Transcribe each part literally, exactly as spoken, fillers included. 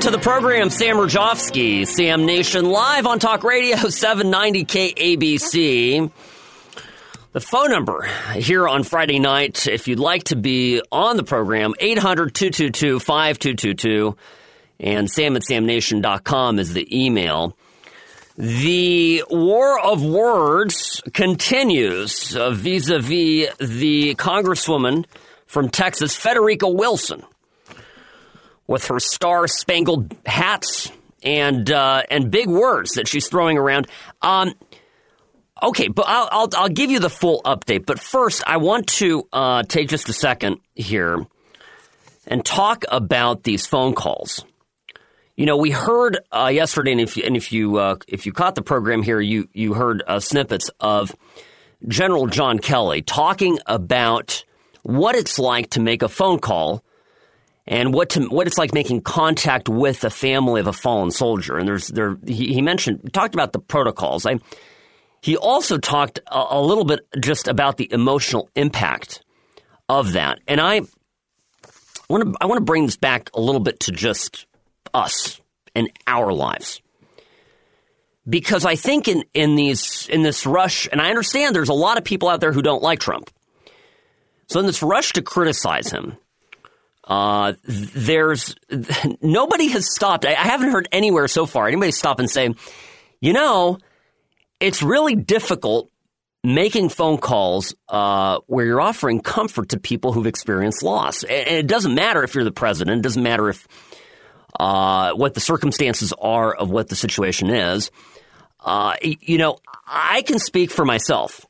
to the program. Sam Rajovsky, Sam Nation, live on Talk Radio, seven ninety K A B C. The phone number here on Friday night, if you'd like to be on the program, eight hundred, two two two, five two two two, and sam at sam nation dot com is the email. The war of words continues uh, vis-a-vis the Congresswoman from Texas, Frederica Wilson, with her star-spangled hats and uh, and big words that she's throwing around. Um, okay, but I'll, I'll I'll give you the full update. But first, I want to uh, take just a second here and talk about these phone calls. You know, we heard uh, yesterday, and if you, and if you uh, if you caught the program here, you you heard uh, snippets of General John Kelly talking about what it's like to make a phone call and what to, what it's like making contact with the family of a fallen soldier. And there's there he, he mentioned talked about the protocols. I, he also talked a, a little bit just about the emotional impact of that. And I want to I want to bring this back a little bit to just us and our lives, because I think in in these in this rush, and I understand there's a lot of people out there who don't like Trump. So in this rush to criticize him, uh, there's nobody has stopped. I, I haven't heard anywhere so far anybody stop and say, you know, it's really difficult making phone calls uh, where you're offering comfort to people who've experienced loss. And it doesn't matter if you're the president. It doesn't matter if uh, what the circumstances are of what the situation is. Uh, you know, I can speak for myself.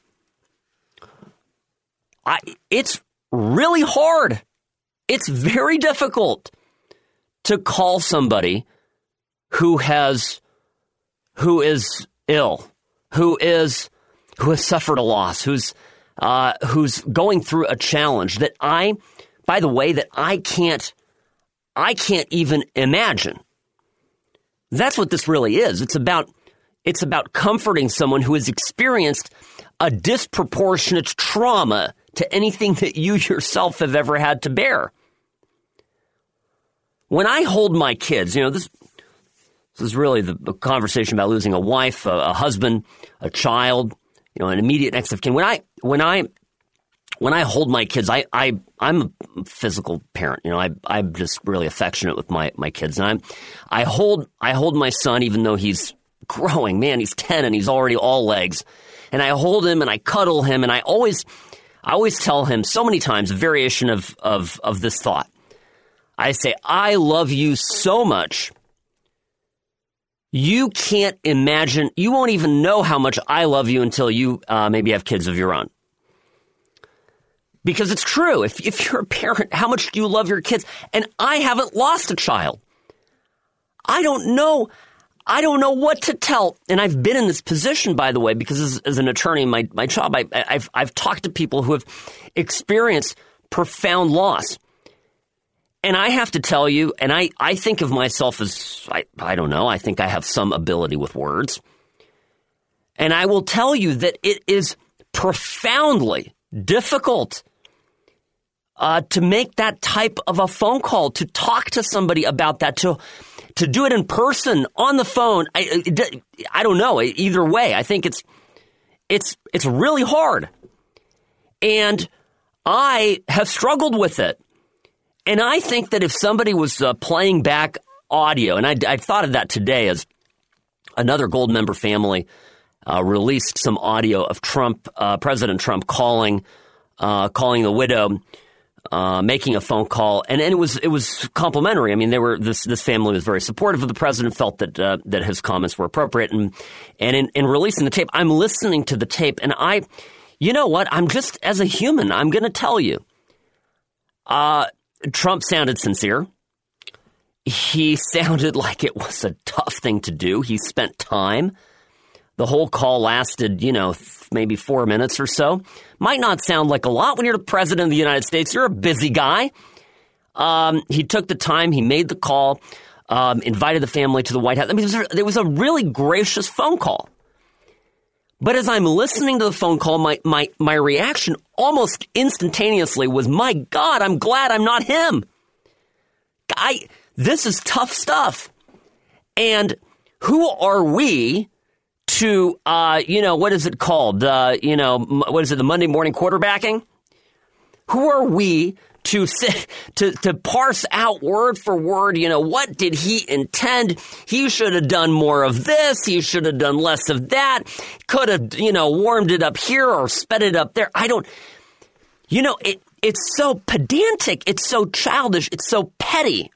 I, it's really hard. It's very difficult to call somebody who has, who is ill, who is, who has suffered a loss, who's, uh, who's going through a challenge that I, by the way, that I can't, I can't even imagine. That's what this really is. It's about, it's about comforting someone who has experienced a disproportionate trauma to anything that you yourself have ever had to bear. When I hold my kids, you know, this, this is really the, the conversation about losing a wife, a, a husband, a child, you know, an immediate next of kin. When I, when I, when I hold my kids, I, I, I'm a physical parent. You know, I, I'm just really affectionate with my, my kids, and I'm, I hold, I hold my son, even though he's growing. Man, he's ten and he's already all legs, and I hold him and I cuddle him, and I always, I always tell him so many times a variation of, of, of this thought. I say, I love you so much. You can't imagine, you won't even know how much I love you until you uh, maybe have kids of your own. Because it's true. If, if you're a parent, how much do you love your kids? And I haven't lost a child. I don't know. I don't know what to tell. And I've been in this position, by the way, because as, as an attorney in my, my job, I, I've, I've talked to people who have experienced profound loss. And I have to tell you, and I, I think of myself as, I, I don't know, I think I have some ability with words. And I will tell you that it is profoundly difficult uh, to make that type of a phone call, to talk to somebody about that, to to do it in person, on the phone. I, I don't know. Either way, I think it's it's it's really hard. And I have struggled with it. And I think that if somebody was uh, playing back audio, and I, I thought of that today as another Gold member family uh, released some audio of Trump, uh, President Trump calling uh, calling the widow, uh, making a phone call, and, and it was it was complimentary. I mean, they were this this family was very supportive of the president, felt that uh, that his comments were appropriate, and and in, in releasing the tape, I'm listening to the tape, and I, you know what, I'm just as a human, I'm going to tell you, uh. Trump sounded sincere. He sounded like it was a tough thing to do. He spent time. The whole call lasted, you know, maybe four minutes or so. Might not sound like a lot when you're the president of the United States. You're a busy guy. Um, he took the time. He made the call, um, invited the family to the White House. I mean, it was, a, it was a really gracious phone call. But as I'm listening to the phone call, my, my, my reaction almost instantaneously was, my God, I'm glad I'm not him. I, This is tough stuff. And who are we to, uh, you know, what is it called? Uh, you know, what is it, the Monday morning quarterbacking? Who are we to sit, to to parse out word for word, you know, what did he intend? He should have done more of this. He should have done less of that. Could have, you know, warmed it up here or sped it up there. I don't, you know, it it's so pedantic. It's so childish. It's so petty.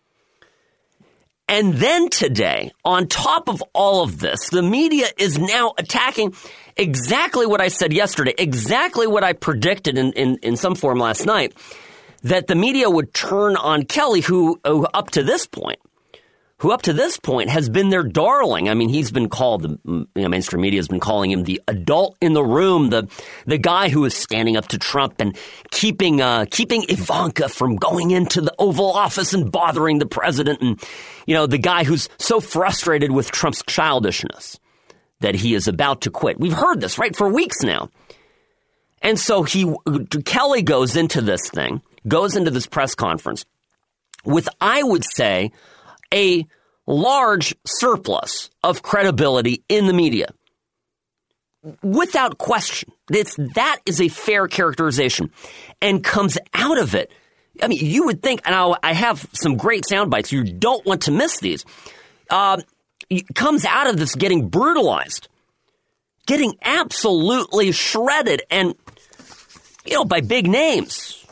And then today, on top of all of this, the media is now attacking exactly what I said yesterday, exactly what I predicted in, in, in some form last night, that the media would turn on Kelly, who, who up to this point, who up to this point has been their darling. I mean, he's been called, the you know, mainstream media has been calling him the adult in the room, the the guy who is standing up to Trump and keeping uh, keeping Ivanka from going into the Oval Office and bothering the president, and you know, the guy who's so frustrated with Trump's childishness that he is about to quit. We've heard this, right, for weeks now. And so he Kelly goes into this thing, goes into this press conference with, I would say, a large surplus of credibility in the media. Without question. It's, that is a fair characterization. And comes out of it, I mean, you would think, and I'll, I have some great sound bites, you don't want to miss these, uh, comes out of this getting brutalized, getting absolutely shredded, and, you know, by big names.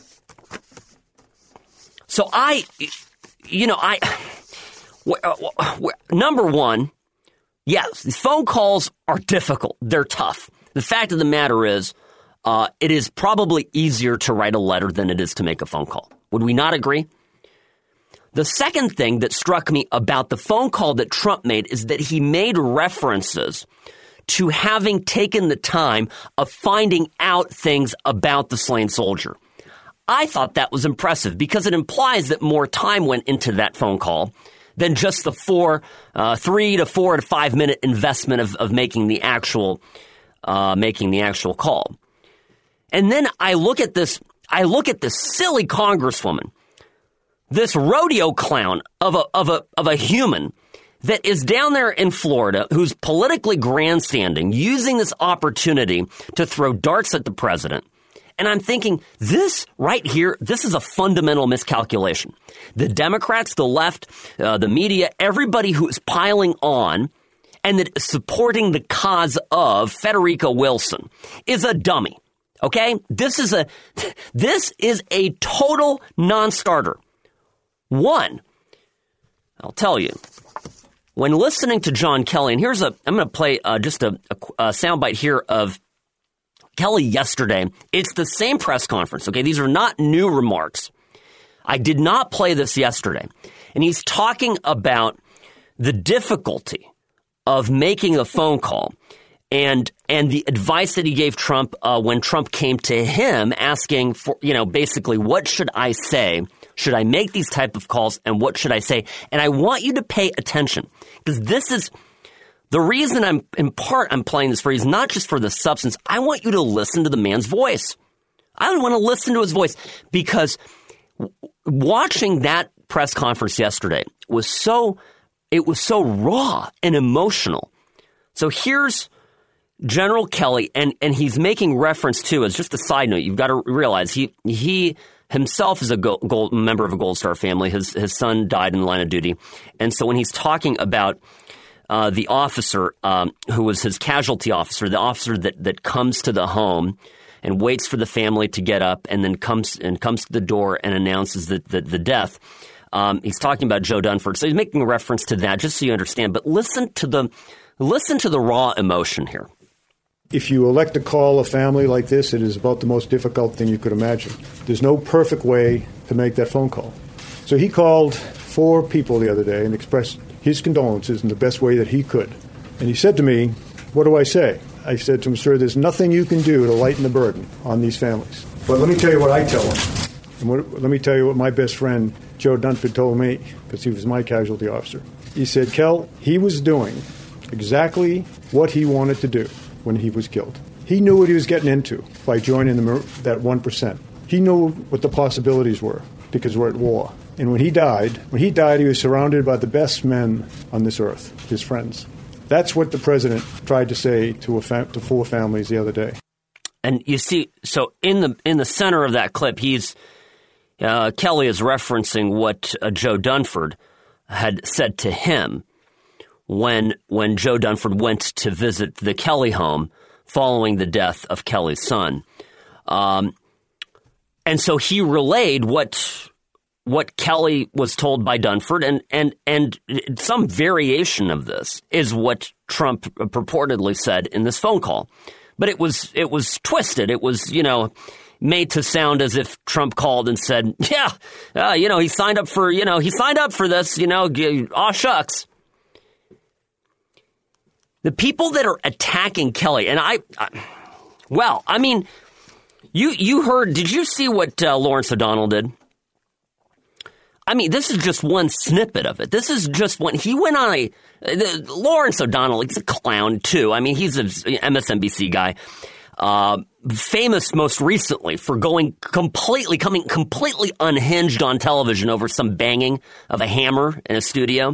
So I, you know, I... Number one, yes, these phone calls are difficult. They're tough. The fact of the matter is, uh, it is probably easier to write a letter than it is to make a phone call. Would we not agree? The second thing that struck me about the phone call that Trump made is that he made references to having taken the time of finding out things about the slain soldier. I thought that was impressive because it implies that more time went into that phone call than just the four, uh, three to four to five minute investment of, of making the actual, uh, making the actual call. And then I look at this, I look at this silly congresswoman, this rodeo clown of a, of a, of a human that is down there in Florida, who's politically grandstanding, using this opportunity to throw darts at the president. And I'm thinking, this right here, this is a fundamental miscalculation. The Democrats, the left, uh, the media, everybody who is piling on and that is supporting the cause of Federico Wilson is a dummy. Okay? This is a, this is a total non-starter. One, I'll tell you, when listening to John Kelly, and here's a, I'm going to play uh, just a, a, a soundbite here of Kelly yesterday. It's the same press conference, okay? These are not new remarks. I did not play this yesterday. And he's talking about the difficulty of making a phone call and and the advice that he gave Trump uh, when Trump came to him asking for, you know, basically, what should I say? Should I make these type of calls? And what should I say? And I want you to pay attention because this is... The reason I'm, in part, I'm playing this for you is not just for the substance. I want you to listen to the man's voice. I want to listen to his voice because w- watching that press conference yesterday was so, it was so raw and emotional. So here's General Kelly, and, and he's making reference to, as just a side note, you've got to realize he, he himself is a gold, gold, member of a Gold Star family. His, his son died in the line of duty. And so when he's talking about Uh, the officer um, who was his casualty officer, the officer that, that comes to the home and waits for the family to get up and then comes and comes to the door and announces the, the, the death. Um, he's talking about Joe Dunford. So he's making a reference to that just so you understand. But listen to the listen to the raw emotion here. If you elect to call a family like this, it is about the most difficult thing you could imagine. There's no perfect way to make that phone call. So he called four people the other day and expressed his condolences in the best way that he could. And he said to me, what do I say? I said to him, sir, there's nothing you can do to lighten the burden on these families. But let me tell you what I tell them. And what, let me tell you what my best friend, Joe Dunford, told me, because he was my casualty officer. He said, Kel, he was doing exactly what he wanted to do when he was killed. He knew what he was getting into by joining the, that one percent. He knew what the possibilities were. because we're at war. And when he died, when he died, he was surrounded by the best men on this earth, his friends. That's what the president tried to say to a fam- to four families the other day. And you see, so in the in the center of that clip, he's uh, Kelly is referencing what uh, Joe Dunford had said to him when when Joe Dunford went to visit the Kelly home following the death of Kelly's son. Um, and so he relayed what what Kelly was told by Dunford, and, and, and some variation of this is what Trump purportedly said in this phone call. But it was it was twisted. It was, you know, made to sound as if Trump called and said, yeah, uh, you know, he signed up for, you know, he signed up for this, you know, aw shucks. The people that are attacking Kelly, and I, I well, I mean, you you heard, did you see what uh, Lawrence O'Donnell did? I mean, this is just one snippet of it. This is just one. He went on a the, Lawrence O'Donnell. He's a clown too. I mean, he's an M S N B C guy, uh, famous most recently for going completely, coming completely unhinged on television over some banging of a hammer in a studio.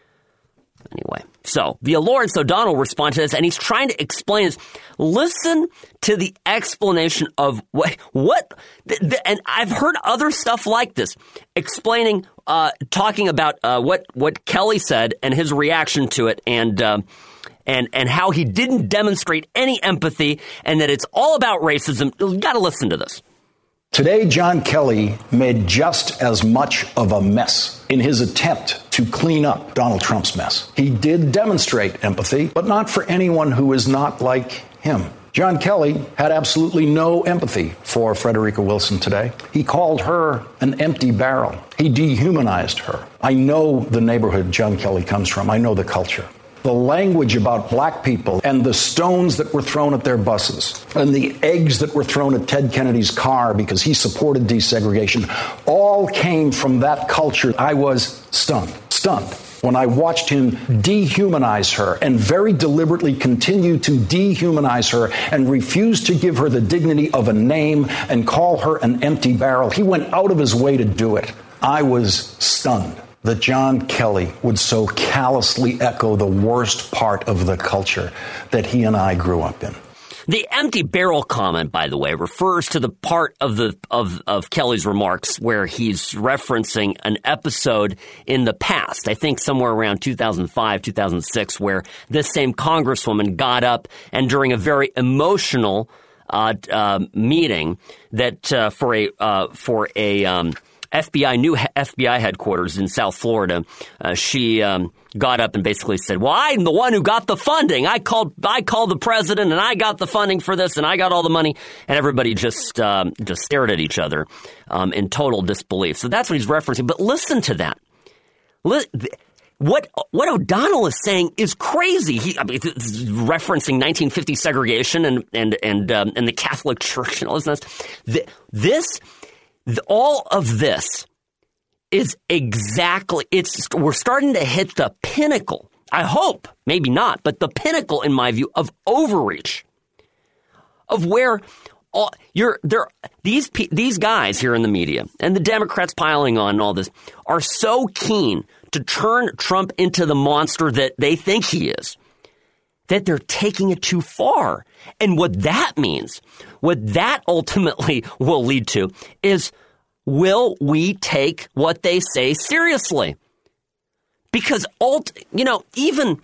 Anyway, so the Lawrence O'Donnell response to this, and he's trying to explain this. Listen to the explanation of what, what, the, the, and I've heard other stuff like this, explaining, uh, talking about uh, what what Kelly said and his reaction to it, and um, and and how he didn't demonstrate any empathy, and that it's all about racism. You got to listen to this. Today, John Kelly made just as much of a mess in his attempt to clean up Donald Trump's mess. He did demonstrate empathy, but not for anyone who is not like him. John Kelly had absolutely no empathy for Frederica Wilson today. He called her an empty barrel. He dehumanized her. I know the neighborhood John Kelly comes from. I know the culture. The language about black people and the stones that were thrown at their buses and the eggs that were thrown at Ted Kennedy's car because he supported desegregation all came from that culture. I was stunned, stunned when I watched him dehumanize her and very deliberately continue to dehumanize her and refuse to give her the dignity of a name and call her an empty barrel. He went out of his way to do it. I was stunned that John Kelly would so callously echo the worst part of the culture that he and I grew up in. The empty barrel comment, by the way, refers to the part of the of, of Kelly's remarks where he's referencing an episode in the past, I think somewhere around two thousand five, two thousand six, where this same congresswoman got up and during a very emotional uh, uh, meeting that uh, for a uh, for a um, F B I, new F B I headquarters in South Florida, uh, she um, got up and basically said, well, I'm the one who got the funding. I called I called the president and I got the funding for this and I got all the money. And everybody just um, just stared at each other um, in total disbelief. So that's what he's referencing. But listen to that. What what O'Donnell is saying is crazy. He I mean, referencing nineteen fifty segregation and and and um, and the Catholic Church and all this. This. All of this is exactly, it's, we're starting to hit the pinnacle, I hope, maybe not, but the pinnacle, in my view, of overreach, of where all, you're, there, these, these guys here in the media and the Democrats piling on and all this are so keen to turn Trump into the monster that they think he is, that they're taking it too far. And what that means, what that ultimately will lead to is, will we take what they say seriously? Because, ult, you know, even,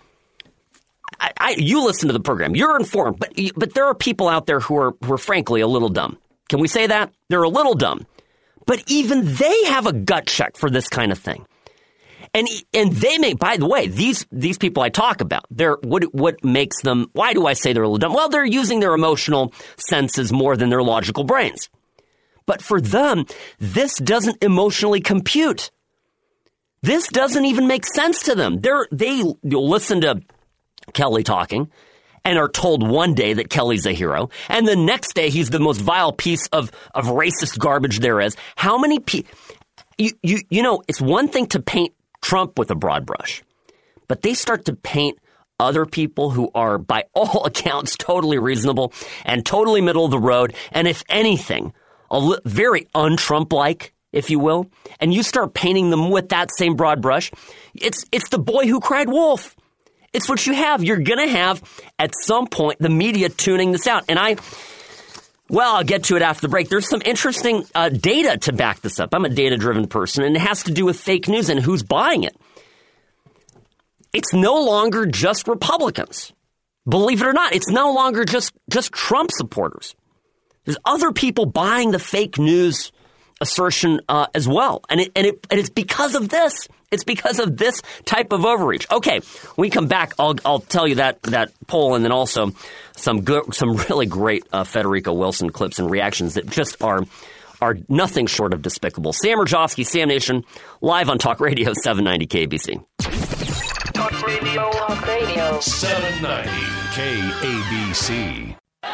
I, I, you listen to the program, you're informed, but but there are people out there who are, who are frankly a little dumb. Can we say that? They're a little dumb. But even they have a gut check for this kind of thing. And and they may, by the way, these these people I talk about, they're what what makes them, why do I say they're a little dumb? Well, they're using their emotional senses more than their logical brains. But for them, this doesn't emotionally compute. This doesn't even make sense to them. They're, they you'll listen to Kelly talking and are told one day that Kelly's a hero, and the next day he's the most vile piece of, of racist garbage there is. How many people, you, you, you know, it's one thing to paint Trump with a broad brush, but they start to paint other people who are, by all accounts, totally reasonable and totally middle of the road, and if anything, a li- very un-Trump-like if you will, and you start painting them with that same broad brush, it's it's the boy who cried wolf. It's what you have. You're going to have, at some point, the media tuning this out. And I, well, I'll get to it after the break. There's some interesting uh, data to back this up. I'm a data-driven person, and it has to do with fake news and who's buying it. It's no longer just Republicans. Believe it or not, it's no longer just, just Trump supporters. There's other people buying the fake news assertion uh, as well. And it, and it and it's because of this. It's because of this type of overreach. Okay, when we come back, I'll I'll tell you that that poll, and then also some good, some really great uh, Federico Wilson clips and reactions that just are are nothing short of despicable. Sam Rajovsky, Sam Nation, live on Talk Radio seven ninety K A B C. Talk Radio. Talk Radio. seven ninety K A B C.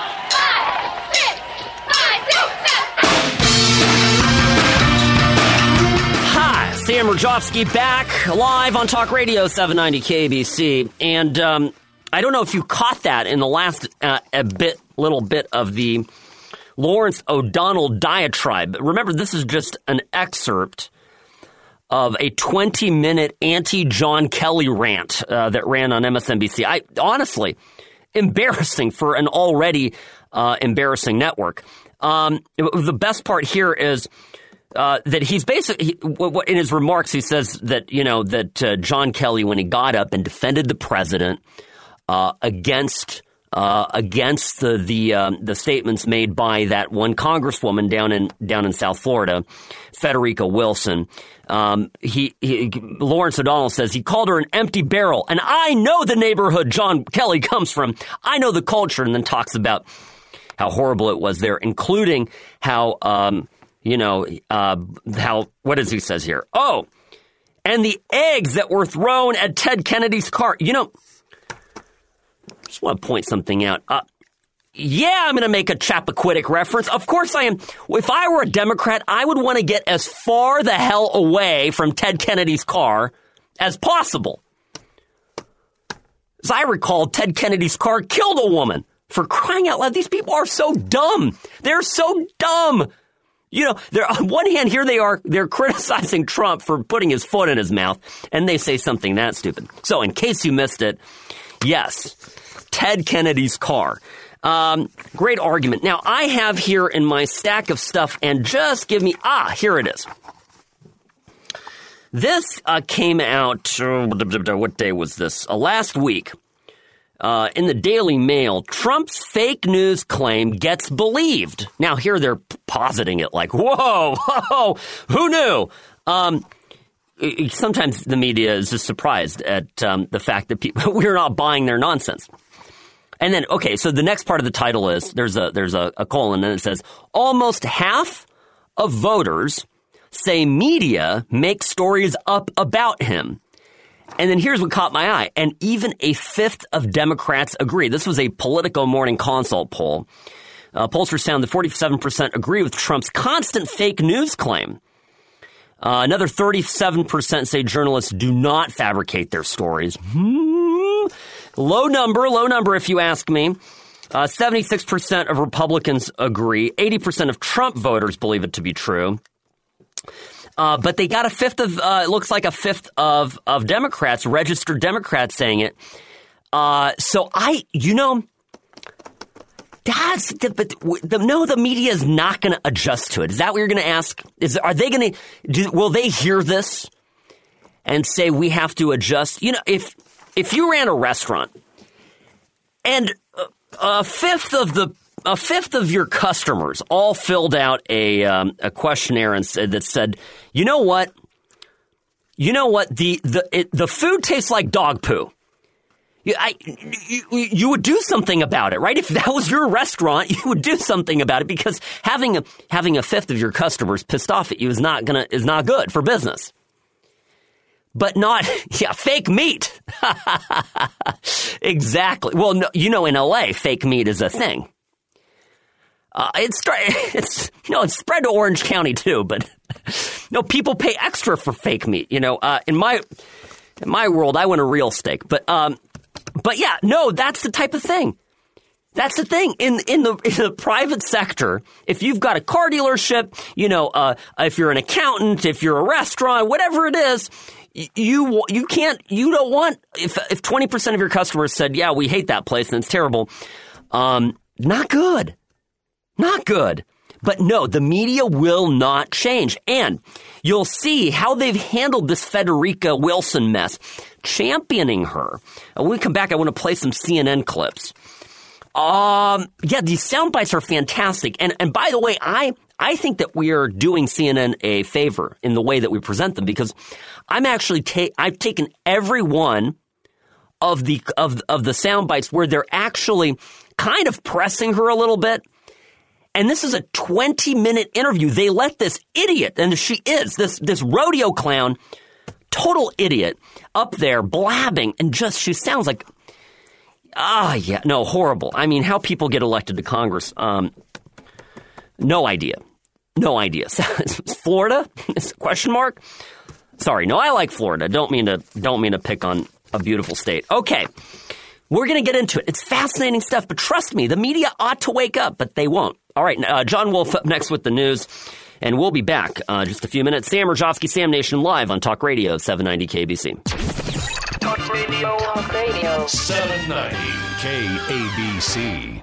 Sam Rajovsky back live on Talk Radio seven ninety K A B C. And um, I don't know if you caught that in the last uh, a bit, little bit of the Lawrence O'Donnell diatribe. Remember, this is just an excerpt of a twenty-minute anti-John Kelly rant uh, that ran on M S N B C. I honestly, embarrassing for an already uh, embarrassing network. Um, the best part here is Uh, that he's basically, he, in his remarks, he says that, you know, that uh, John Kelly, when he got up and defended the president uh, against uh, against the the, um, the statements made by that one congresswoman down in down in South Florida, Federico Wilson, um, he, he Lawrence O'Donnell says he called her an empty barrel. And I know the neighborhood John Kelly comes from. I know the culture, and then talks about how horrible it was there, including how um, You know, uh, how, what does he says here? Oh, and the eggs that were thrown at Ted Kennedy's car. You know, I just want to point something out. Uh, yeah, I'm going to make a Chappaquiddick reference. Of course I am. If I were a Democrat, I would want to get as far the hell away from Ted Kennedy's car as possible. As I recall, Ted Kennedy's car killed a woman. For crying out loud, these people are so dumb. They're so dumb. You know, they're, on one hand, here they are, they're criticizing Trump for putting his foot in his mouth, and they say something that stupid. So, in case you missed it, yes, Ted Kennedy's car. Um, great argument. Now, I have here in my stack of stuff, and just give me, ah, here it is. This uh, came out, uh, what day was this? Uh, last week. Uh, in the Daily Mail, Trump's fake news claim gets believed. Now, here they're positing it like, whoa, whoa, who knew? Um, sometimes the media is just surprised at um, the fact that people we're not buying their nonsense. And then, okay, so the next part of the title is, there's a there's a, a colon, and it says, almost half of voters say media makes stories up about him. And then here's what caught my eye. And even a fifth of Democrats agree. This was a Politico Morning Consult poll. Uh, pollsters found that forty-seven percent agree with Trump's constant fake news claim. Uh, another thirty-seven percent say journalists do not fabricate their stories. Hmm. Low number, low number if you ask me. Uh, seventy-six percent of Republicans agree. eighty percent of Trump voters believe it to be true. Uh, but they got a fifth of, uh, it looks like a fifth of, of Democrats, registered Democrats saying it. Uh, so I, you know, that's, the, but the, no, the media is not going to adjust to it. Is that what you're going to ask? Is, are they going to, will they hear this and say we have to adjust? You know, if, if you ran a restaurant and a fifth of the A fifth of your customers all filled out a um, a questionnaire and said, that said, you know what, you know what, the the it, the food tastes like dog poo. You, I, you, you would do something about it, right? If that was your restaurant, you would do something about it, because having a having a fifth of your customers pissed off at you is not gonna is not good for business. But not, yeah, fake meat. Exactly. Well, no, you know, in L A, fake meat is a thing. Uh, it's, it's, you know, it's spread to Orange County too, but no, people pay extra for fake meat. You know, uh, in my, in my world, I want a real steak, but, um, but yeah, no, that's the type of thing. That's the thing. In in the in the private sector, if you've got a car dealership, you know, uh, if you're an accountant, if you're a restaurant, whatever it is, you you can't, you don't want, if if twenty percent of your customers said, yeah, we hate that place and it's terrible, um, not good. Not good. But no, the media will not change. And you'll see how they've handled this Frederica Wilson mess, championing her. When we come back, I want to play some C N N clips. Um, yeah, these sound bites are fantastic. And and by the way, I I think that we are doing C N N a favor in the way that we present them, because I'm actually ta- I've taken every one of the of of the sound bites where they're actually kind of pressing her a little bit. And this is a twenty-minute interview. They let this idiot, and she is, this this rodeo clown, total idiot, up there blabbing, and just, she sounds like, ah, yeah, no, horrible. I mean, how people get elected to Congress, um, no idea. No idea. Florida? Question mark? Sorry, no, I like Florida. Don't mean to, don't mean to pick on a beautiful state. Okay. We're going to get into it. It's fascinating stuff, but trust me, the media ought to wake up, but they won't. All right, uh, John Wolf up next with the news, and we'll be back uh, just a few minutes. Sam Rajovsky, Sam Nation Live on Talk Radio, seven ninety K B C. Talk Radio. Talk Radio. seven ninety K A B C.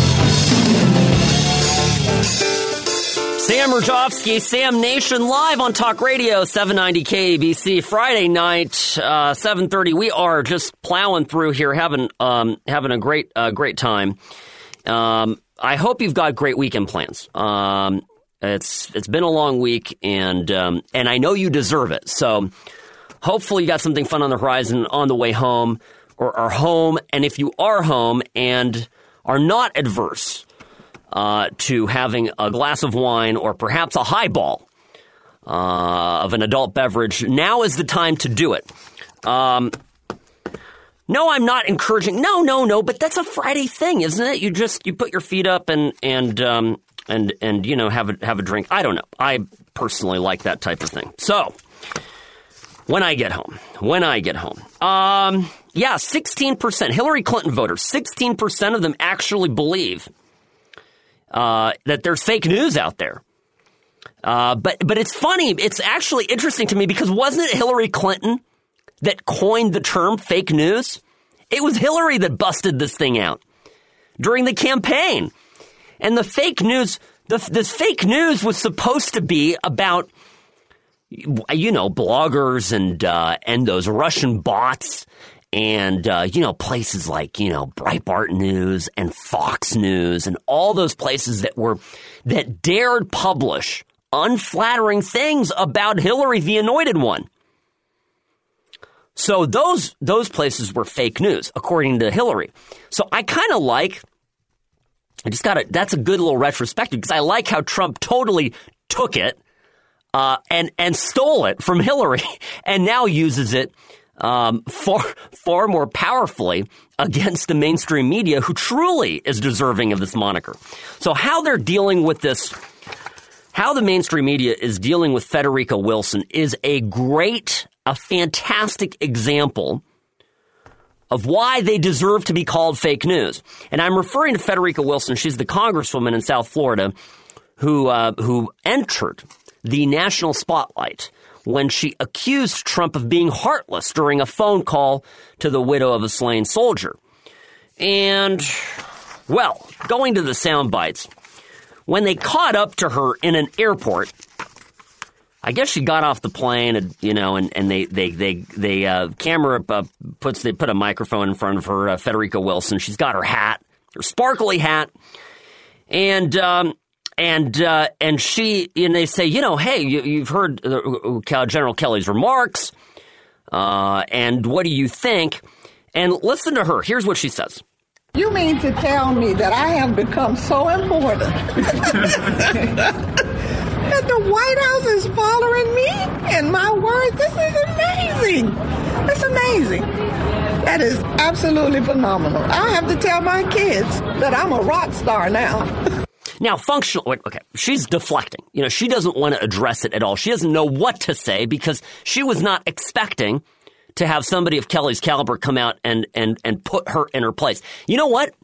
Sam Rajovsky, Sam Nation Live on Talk Radio, seven ninety K A B C. Friday night, uh, seven thirty. We are just plowing through here, having um, having a great uh, great time. Um, I hope you've got great weekend plans. Um, it's it's been a long week, and um, and I know you deserve it. So hopefully you got something fun on the horizon on the way home, or are home. And if you are home and are not adverse Uh, to having a glass of wine or perhaps a highball uh, of an adult beverage, now is the time to do it. Um, no, I'm not encouraging. No, no, no. But that's a Friday thing, isn't it? You just you put your feet up and and um, and and you know have a have a drink. I don't know. I personally like that type of thing. So when I get home, when I get home, um, yeah, sixteen percent Hillary Clinton voters, sixteen percent of them actually believe Uh, that there's fake news out there. Uh, but but it's funny. It's actually interesting to me, because wasn't it Hillary Clinton that coined the term fake news? It was Hillary that busted this thing out during the campaign. And the fake news, the, this fake news was supposed to be about, you know, bloggers and uh, and those Russian bots. And, uh, you know, places like, you know, Breitbart News and Fox News and all those places that were, that dared publish unflattering things about Hillary, the anointed one. So those, those places were fake news, according to Hillary. So I kind of like, I just got to, that's a good little retrospective, because I like how Trump totally took it, uh, and, and stole it from Hillary and now uses it Um, far, far more powerfully against the mainstream media, who truly is deserving of this moniker. So how they're dealing with this, how the mainstream media is dealing with Frederica Wilson is a great, a fantastic example of why they deserve to be called fake news. And I'm referring to Frederica Wilson. She's the congresswoman in South Florida who, uh, who entered the national spotlight when she accused Trump of being heartless during a phone call to the widow of a slain soldier. And, well, going to the sound bites, when they caught up to her in an airport, I guess she got off the plane, and, you know, and, and they, they, they, they, uh, camera uh, puts, they put a microphone in front of her, uh, Frederica Wilson. She's got her hat, her sparkly hat, and, um, And uh, and she and they say, you know, hey, you, you've heard uh, General Kelly's remarks, uh, and what do you think? And listen to her. Here's what she says. You mean to tell me that I have become so important that the White House is following me and my words? This is amazing. It's amazing. That is absolutely phenomenal. I have to tell my kids that I'm a rock star now. Now, functional, okay, she's deflecting. You know, she doesn't want to address it at all. She doesn't know what to say, because she was not expecting to have somebody of Kelly's caliber come out and, and, and put her in her place. You know what?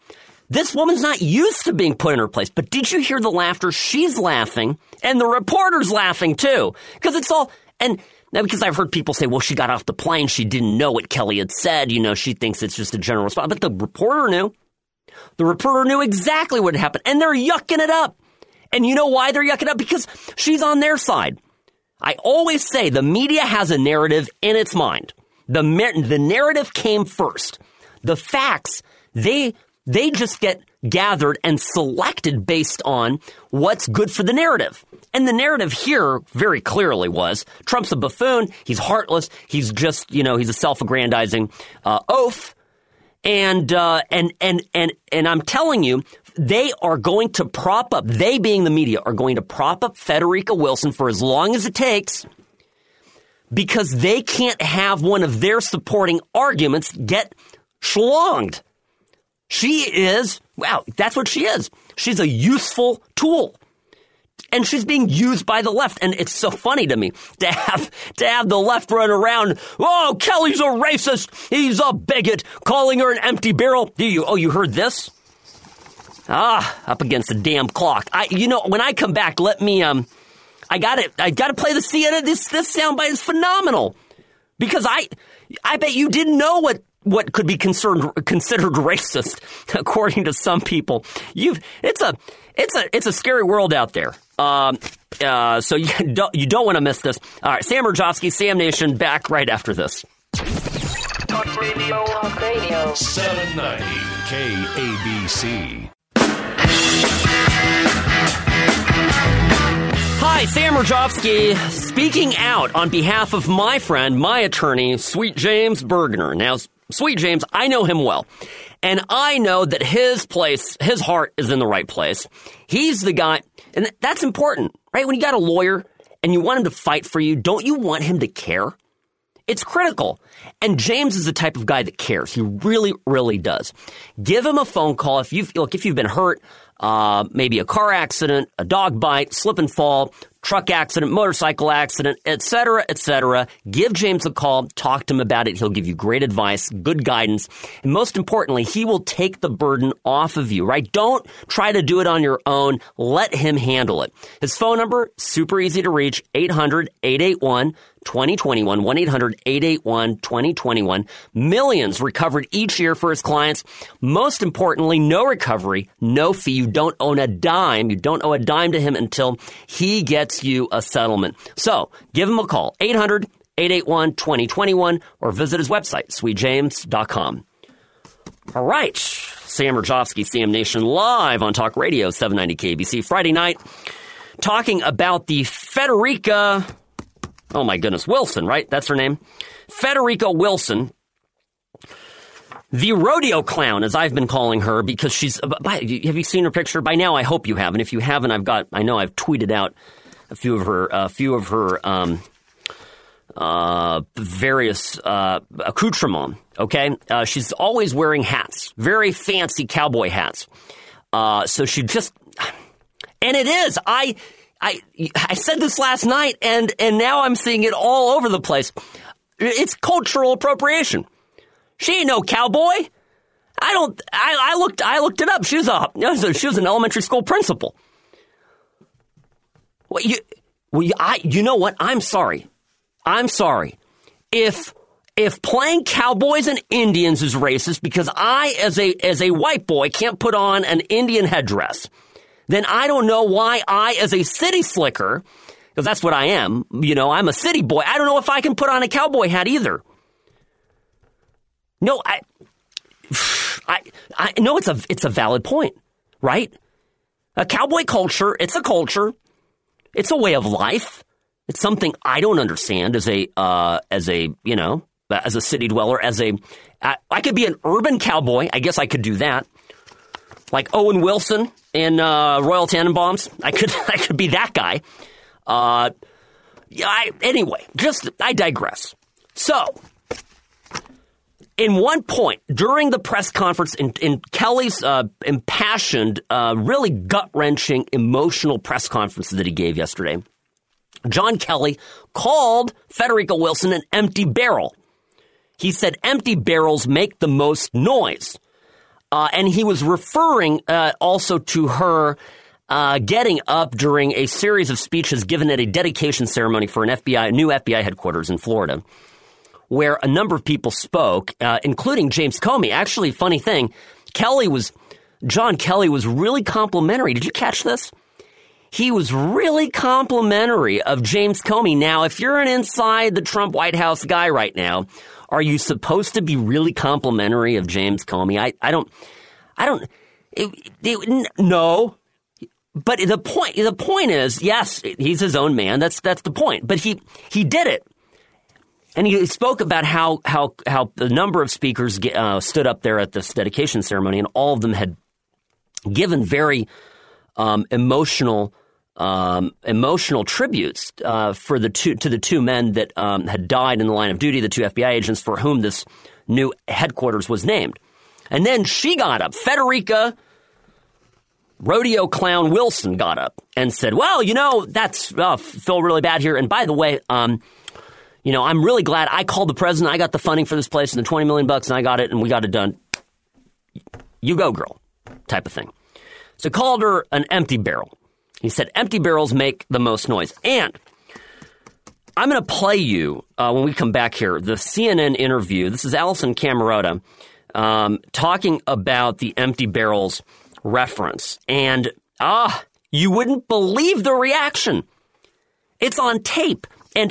This woman's not used to being put in her place. But did you hear the laughter? She's laughing, and the reporter's laughing too. Because it's all, and now because I've heard people say, well, she got off the plane, she didn't know what Kelly had said. You know, she thinks it's just a general response. But the reporter knew. The reporter knew exactly what had happened, and they're yucking it up. And you know why they're yucking it up? Because she's on their side. I always say the media has a narrative in its mind. The the narrative came first. The facts, they they just get gathered and selected based on what's good for the narrative. And the narrative here very clearly was Trump's a buffoon. He's heartless. He's just, you know, he's a self-aggrandizing uh, oaf. And uh, and and and and I'm telling you, they are going to prop up, they being the media, are going to prop up Frederica Wilson for as long as it takes because they can't have one of their supporting arguments get schlonged. She is, wow, that's what she is. She's a useful tool. And she's being used by the left. And it's so funny to me to have to have the left run around. Oh, Kelly's a racist. He's a bigot, calling her an empty barrel. Do you? Oh, you heard this? Ah, up against the damn clock. I, you know, when I come back, let me, um, I got it. I got to play the C N N. This, this soundbite is phenomenal because I, I bet you didn't know what, what could be concerned, considered racist, according to some people. You've, it's a, it's a, it's a scary world out there. Um, uh, so you don't, you don't want to miss this. All right, Sam Rajovsky, Sam Nation, back right after this. Talk Radio. Talk Radio. seven ninety K A B C. Hi, Sam Rajovsky, speaking out on behalf of my friend, my attorney, Sweet James Bergener. Now, Sweet James, I know him well, and I know that his place, his heart is in the right place. He's the guy, and that's important, right? When you got a lawyer and you want him to fight for you, don't you want him to care? It's critical. And James is the type of guy that cares. He really, really does. Give him a phone call. If you've, look, if you've been hurt, uh, maybe a car accident, a dog bite, slip and fall, truck accident, motorcycle accident, et cetera, et cetera, give James a call. Talk to him about it. He'll give you great advice, good guidance. And most importantly, he will take the burden off of you, right? Don't try to do it on your own. Let him handle it. His phone number, super easy to reach, eight hundred, eight eight one, twenty twenty-one, one eight hundred, eight eight one, twenty twenty-one. Millions recovered each year for his clients. Most importantly, no recovery, no fee. You don't own a dime. You don't owe a dime to him until he gets you a settlement. So give him a call, eight hundred, eight eight one, twenty twenty-one, or visit his website, sweet james dot com. All right. Sam Rajovsky, Sam Nation, live on Talk Radio, seven ninety K B C, Friday night, talking about the Frederica... Oh, my goodness. Wilson, right? That's her name. Frederica Wilson, the rodeo clown, as I've been calling her, because she's... By, have you seen her picture? By now, I hope you have. And if you haven't, I've got... I know I've tweeted out a few of her... A few of her um, uh, various uh, accoutrements, okay? Uh, she's always wearing hats. Very fancy cowboy hats. Uh, so she just... And it is. I... I I said this last night, and, and now I'm seeing it all over the place. It's cultural appropriation. She ain't no cowboy. I don't. I, I looked. I looked it up. She was a. She was an elementary school principal. Well, you. Well, you, I. You know what? I'm sorry. I'm sorry. If if playing cowboys and Indians is racist because I, as a as a white boy, can't put on an Indian headdress, then I don't know why I, as a city slicker, because that's what I am, you know, I'm a city boy, I don't know if I can put on a cowboy hat either. No, I, I, I know it's a, it's a valid point, right? A cowboy culture, it's a culture, it's a way of life. It's something I don't understand as a, uh, as a, you know, as a city dweller, as a, I, I could be an urban cowboy. I guess I could do that. Like Owen Wilson in uh, Royal Tenenbaums. I could I could be that guy. Uh, yeah, I, anyway, just I digress. So, in one point during the press conference, in, in Kelly's uh, impassioned, uh, really gut-wrenching, emotional press conference that he gave yesterday, John Kelly called Frederica Wilson an empty barrel. He said empty barrels make the most noise. Uh, and he was referring uh, also to her uh, getting up during a series of speeches given at a dedication ceremony for an F B I, new F B I headquarters in Florida, where a number of people spoke, uh, including James Comey. Actually, funny thing, Kelly was, John Kelly was really complimentary. Did you catch this? He was really complimentary of James Comey. Now, if you're an inside the Trump White House guy right now, are you supposed to be really complimentary of James Comey? I, I don't, I don't, it, it, no. But the point, the point is, yes, he's his own man. That's, that's the point. But he, he did it. And he spoke about how, how, how the number of speakers uh, stood up there at this dedication ceremony, and all of them had given very um, emotional, um, emotional tributes uh, for the two to the two men that um, had died in the line of duty, the two F B I agents for whom this new headquarters was named. And then she got up, Federica Rodeo Clown Wilson got up and said, well, you know, that's uh, feel really bad here. And by the way, um, you know, I'm really glad I called the president. I got the funding for this place and the twenty million bucks, and I got it, and we got it done. You go, girl, type of thing. So called her an empty barrel. He said, empty barrels make the most noise. And I'm going to play you, uh, when we come back here, the C N N interview. This is Alisyn Camerota um, talking about the empty barrels reference. And, ah, you wouldn't believe the reaction. It's on tape. And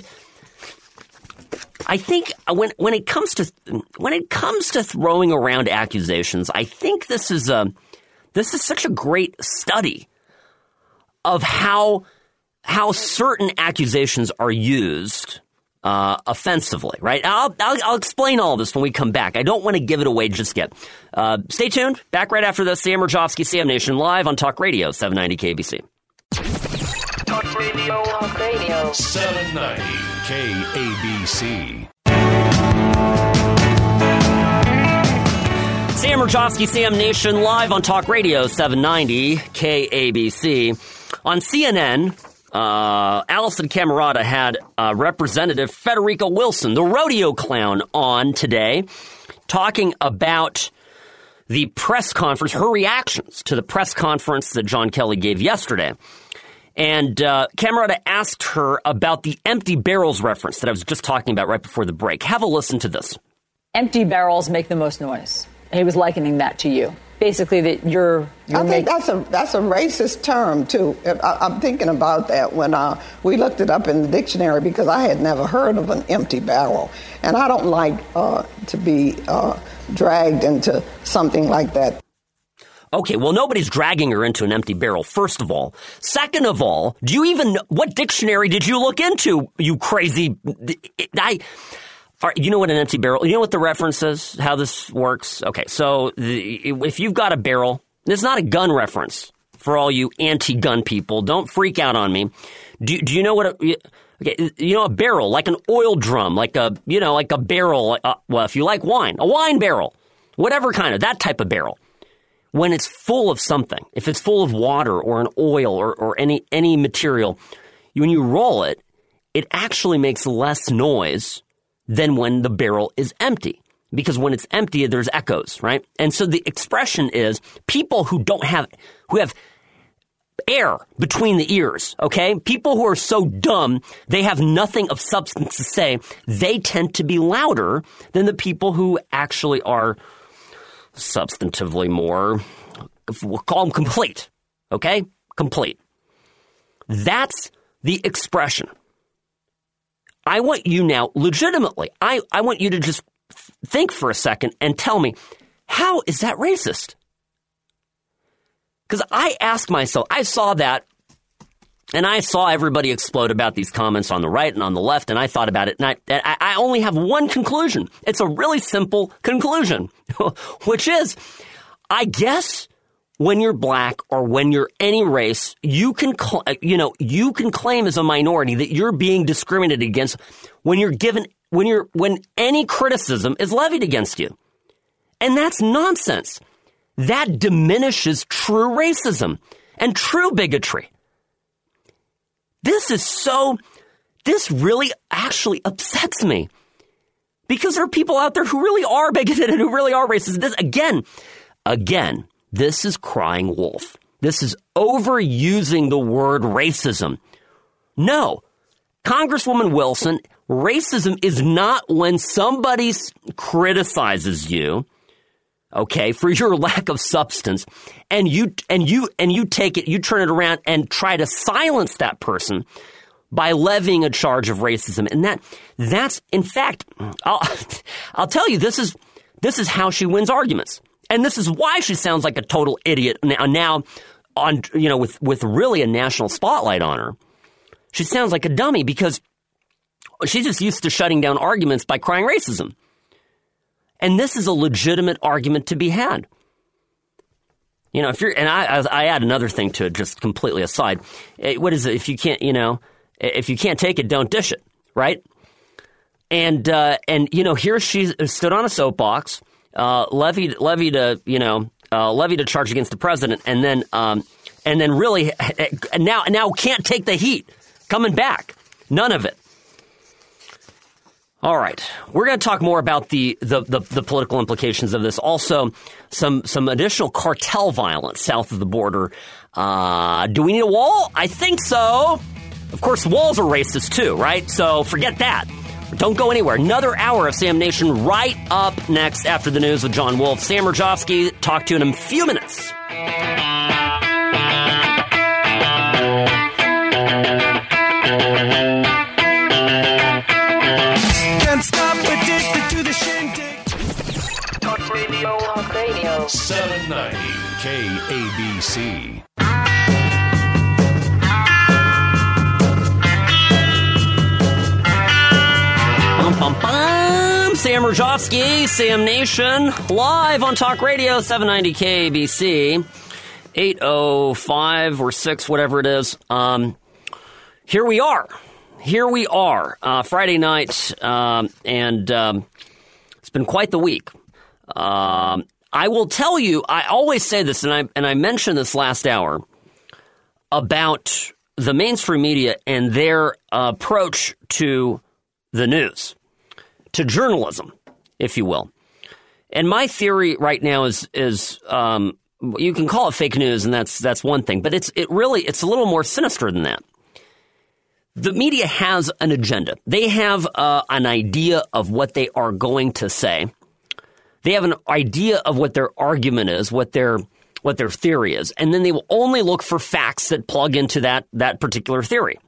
I think when when it comes to when it comes to throwing around accusations, I think this is a this is such a great study of how how certain accusations are used uh, offensively. Right? I'll, I'll I'll explain all this when we come back. I don't want to give it away just yet. Uh, stay tuned. Back right after this. Sam Rajovsky, Sam Nation, live on Talk Radio seven ninety K A B C. Talk Radio. Talk Radio. seven ninety K A B C. Sam Rajovsky, Sam Nation, live on Talk Radio seven ninety K A B C. On C N N, uh, Alisyn Camerota had uh, Representative Federica Wilson, the rodeo clown, on today, talking about the press conference, her reactions to the press conference that John Kelly gave yesterday. And uh, Camerota asked her about the empty barrels reference that I was just talking about right before the break. Have a listen to this. Empty barrels make the most noise. He was likening that to you. Basically, that you're. you're I make- think that's a that's a racist term too. I, I'm thinking about that when uh, we looked it up in the dictionary because I had never heard of an empty barrel, and I don't like uh, to be uh, dragged into something like that. Okay, well, nobody's dragging her into an empty barrel, first of all. Second of all, do you even know, what dictionary did you look into, you crazy, I, you know what an empty barrel, you know what the reference is, how this works? Okay, so the, if you've got a barrel, it's not a gun reference for all you anti-gun people. Don't freak out on me. Do, do you know what a, okay, you know, a barrel, like an oil drum, like a, you know, like a barrel, uh, well, if you like wine, a wine barrel, whatever kind of, that type of barrel. When it's full of something, if it's full of water or an oil or, or any any material, when you roll it, it actually makes less noise than when the barrel is empty. Because when it's empty, there's echoes, right? And so the expression is people who don't have, who have air between the ears, okay? People who are so dumb, they have nothing of substance to say, they tend to be louder than the people who actually are substantively more, we'll call them complete, okay? Complete. That's the expression. I want you now, legitimately, I, I want you to just think for a second and tell me, how is that racist? Because I asked myself, I saw that, and I saw everybody explode about these comments on the right and on the left, and I thought about it, and I, I only have one conclusion. It's a really simple conclusion, which is, I guess when you're black or when you're any race, you can, cl- you know, you can claim as a minority that you're being discriminated against when you're given, when you're, when any criticism is levied against you. And that's nonsense. That diminishes true racism and true bigotry. This is so, this really actually upsets me because there are people out there who really are bigoted and who really are racist. This, again, again, this is crying wolf. This is overusing the word racism. No, Congresswoman Wilson, racism is not when somebody criticizes you, okay, for your lack of substance, and you and you and you take it, you turn it around and try to silence that person by levying a charge of racism. And that that's in fact, I'll I'll tell you, this is this is how she wins arguments. And this is why she sounds like a total idiot now, now on, you know, with, with really a national spotlight on her. She sounds like a dummy because she's just used to shutting down arguments by crying racism. And this is a legitimate argument to be had. You know, if you're, and I, I add another thing to it, just completely aside. What is it? If you can't, you know, if you can't take it, don't dish it, right? And, uh, and, you know, here she stood on a soapbox, uh, levied, levied a, you know, uh, levied a charge against the president, and then, um, and then really now, now can't take the heat coming back. None of it. All right. We're going to talk more about the, the, the, the political implications of this. Also, some, some additional cartel violence south of the border. Uh, do we need a wall? I think so. Of course, walls are racist too, right? So forget that. Don't go anywhere. Another hour of Sam Nation right up next after the news with John Wolf. Sam Rajovsky, talk to you in a few minutes. Can't stop addicted to the shindig. Talk radio. Talk radio. seven ninety K A B C. Bum, bum. Sam Rajovsky, Sam Nation, live on Talk Radio, seven ninety K A B C, eight oh five or six, whatever it is. Um, here we are. Here we are. Uh, Friday night, um, and um, it's been quite the week. Um, I will tell you, I always say this, and I, and I mentioned this last hour, about the mainstream media and their uh, approach to the news. To journalism, if you will. And my theory right now is is um, you can call it fake news, and that's that's one thing, but it's it really it's a little more sinister than that. The media has an agenda. They have uh, an idea of what they are going to say. They have an idea of what their argument is, what their what their theory is, and then they will only look for facts that plug into that that particular theory.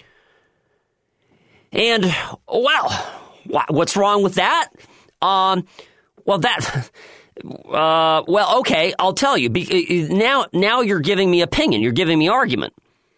And well. What's wrong with that? Um, well, that, uh, well, okay, I'll tell you. Be, now, now you're giving me opinion. You're giving me argument.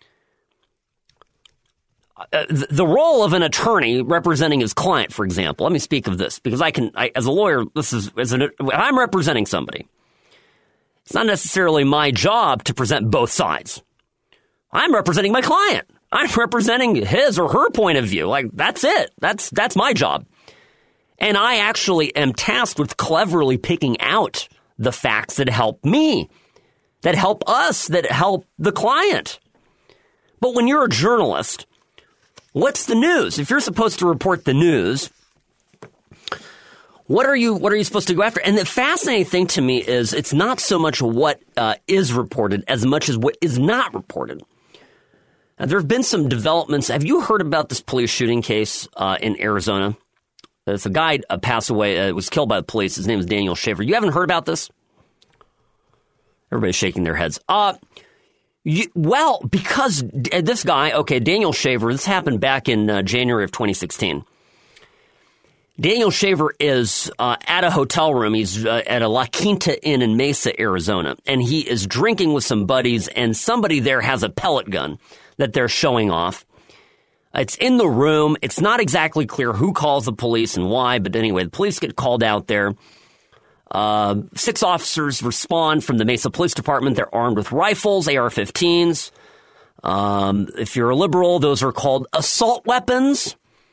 Uh, the, the role of an attorney representing his client, for example, let me speak of this because I can, I, as a lawyer, this is, as an, if I'm representing somebody, it's not necessarily my job to present both sides. I'm representing my client. I'm representing his or her point of view. Like, that's it. That's that's my job. And I actually am tasked with cleverly picking out the facts that help me, that help us, that help the client. But when you're a journalist, what's the news? If you're supposed to report the news, what are you what are you supposed to go after? And the fascinating thing to me is it's not so much what uh, is reported as much as what is not reported. Now, there have been some developments. Have you heard about this police shooting case uh, in Arizona? It's a guy uh, passed away, uh, was killed by the police. His name is Daniel Shaver. You haven't heard about this? Everybody's shaking their heads. Uh, you, well, because d- this guy, okay, Daniel Shaver, this happened back in uh, January of twenty sixteen. Daniel Shaver is uh, at a hotel room. He's uh, at a La Quinta Inn in Mesa, Arizona, and he is drinking with some buddies, and somebody there has a pellet gun that they're showing off. It's in the room. It's not exactly clear who calls the police and why, but anyway, the police get called out there. Uh, six officers respond from the Mesa Police Department. They're armed with rifles, A R fifteens. Um, if you're a liberal, those are called assault weapons.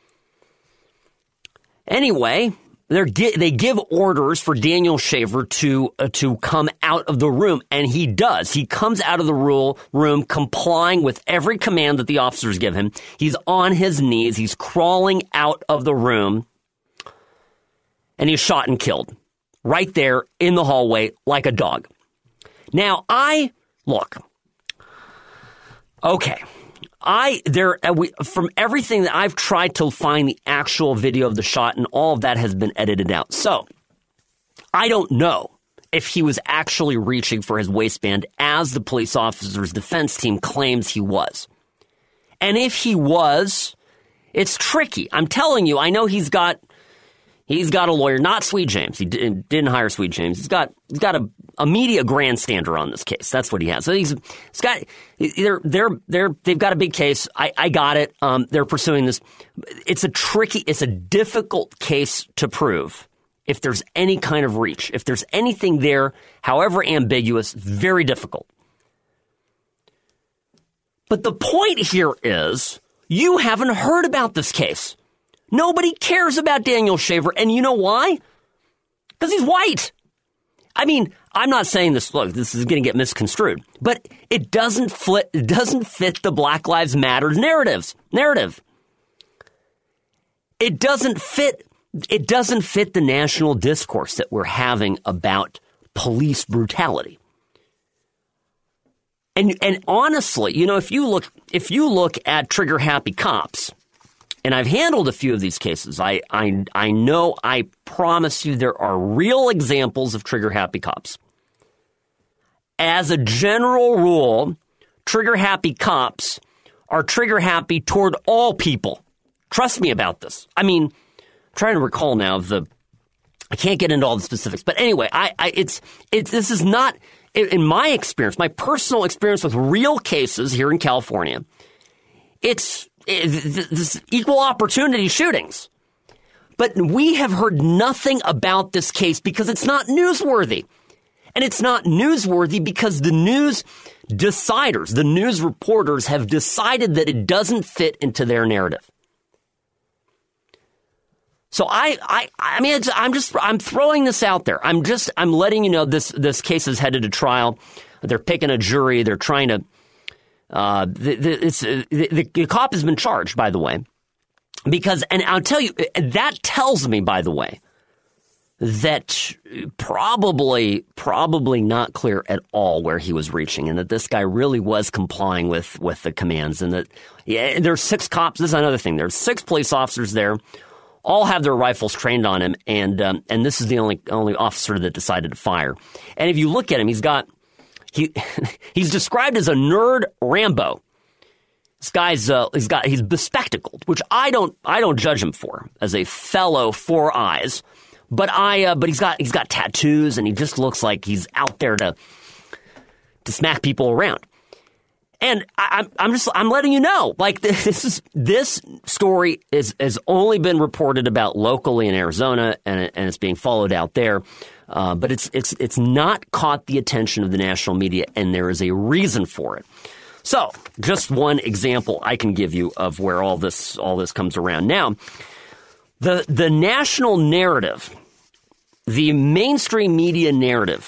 Anyway, they're, they give orders for Daniel Shaver to uh, to come out of the room, and he does. He comes out of the rule, room complying with every command that the officers give him. He's on his knees. He's crawling out of the room, and he's shot and killed right there in the hallway like a dog. Now, I, look, okay, I, there, uh, we, from everything that I've tried to find the actual video of the shot, and all of that has been edited out. So, I don't know if he was actually reaching for his waistband as the police officer's defense team claims he was. And if he was, it's tricky. I'm telling you, I know he's got he's got a lawyer, not Sweet James. He didn't, didn't hire Sweet James. He's got he's got a, a media grandstander on this case. That's what he has. So he's he's got they're they're they're they've got a big case. I, I got it. Um, they're pursuing this. It's a tricky, it's a difficult case to prove. If there's any kind of reach, if there's anything there, however ambiguous, very difficult. But the point here is, you haven't heard about this case. Nobody cares about Daniel Shaver, and you know why? Because he's white. I mean, I'm not saying this, look, this is going to get misconstrued, but it doesn't fit, it doesn't fit the Black Lives Matter narratives, narrative. It doesn't fit It doesn't fit the national discourse that we're having about police brutality. And and honestly, you know, if you look if you look at trigger happy cops, and I've handled a few of these cases, I I I know I promise you there are real examples of trigger happy cops. As a general rule, trigger happy cops are trigger happy toward all people. Trust me about this. I mean, trying to recall now the, I can't get into all the specifics, but anyway, I, I it's it's this is not in my experience, my personal experience with real cases here in California. It's it, this equal opportunity shootings, but we have heard nothing about this case because it's not newsworthy, and it's not newsworthy because the news deciders, the news reporters, have decided that it doesn't fit into their narrative. So I, I, I mean, it's, I'm just, I'm throwing this out there. I'm just, I'm letting you know this, this case is headed to trial. They're picking a jury. They're trying to, uh, the, the, it's, the, the, the cop has been charged, by the way, because, and I'll tell you, that tells me, by the way, that probably, probably not clear at all where he was reaching, and that this guy really was complying with, with the commands, and that, yeah, there's six cops. This is another thing. There's six police officers there. All have their rifles trained on him, and um, and this is the only only officer that decided to fire. And if you look at him, he's got he he's described as a nerd Rambo. This guy's uh, he's got he's bespectacled, which I don't I don't judge him for as a fellow Four Eyes, but I uh, but he's got he's got tattoos, and he just looks like he's out there to to smack people around. And I, I'm just I'm letting you know, like this is this story is has only been reported about locally in Arizona, and and it's being followed out there, uh, but it's it's it's not caught the attention of the national media, and there is a reason for it. So, just one example I can give you of where all this all this comes around. Now, the the national narrative, the mainstream media narrative,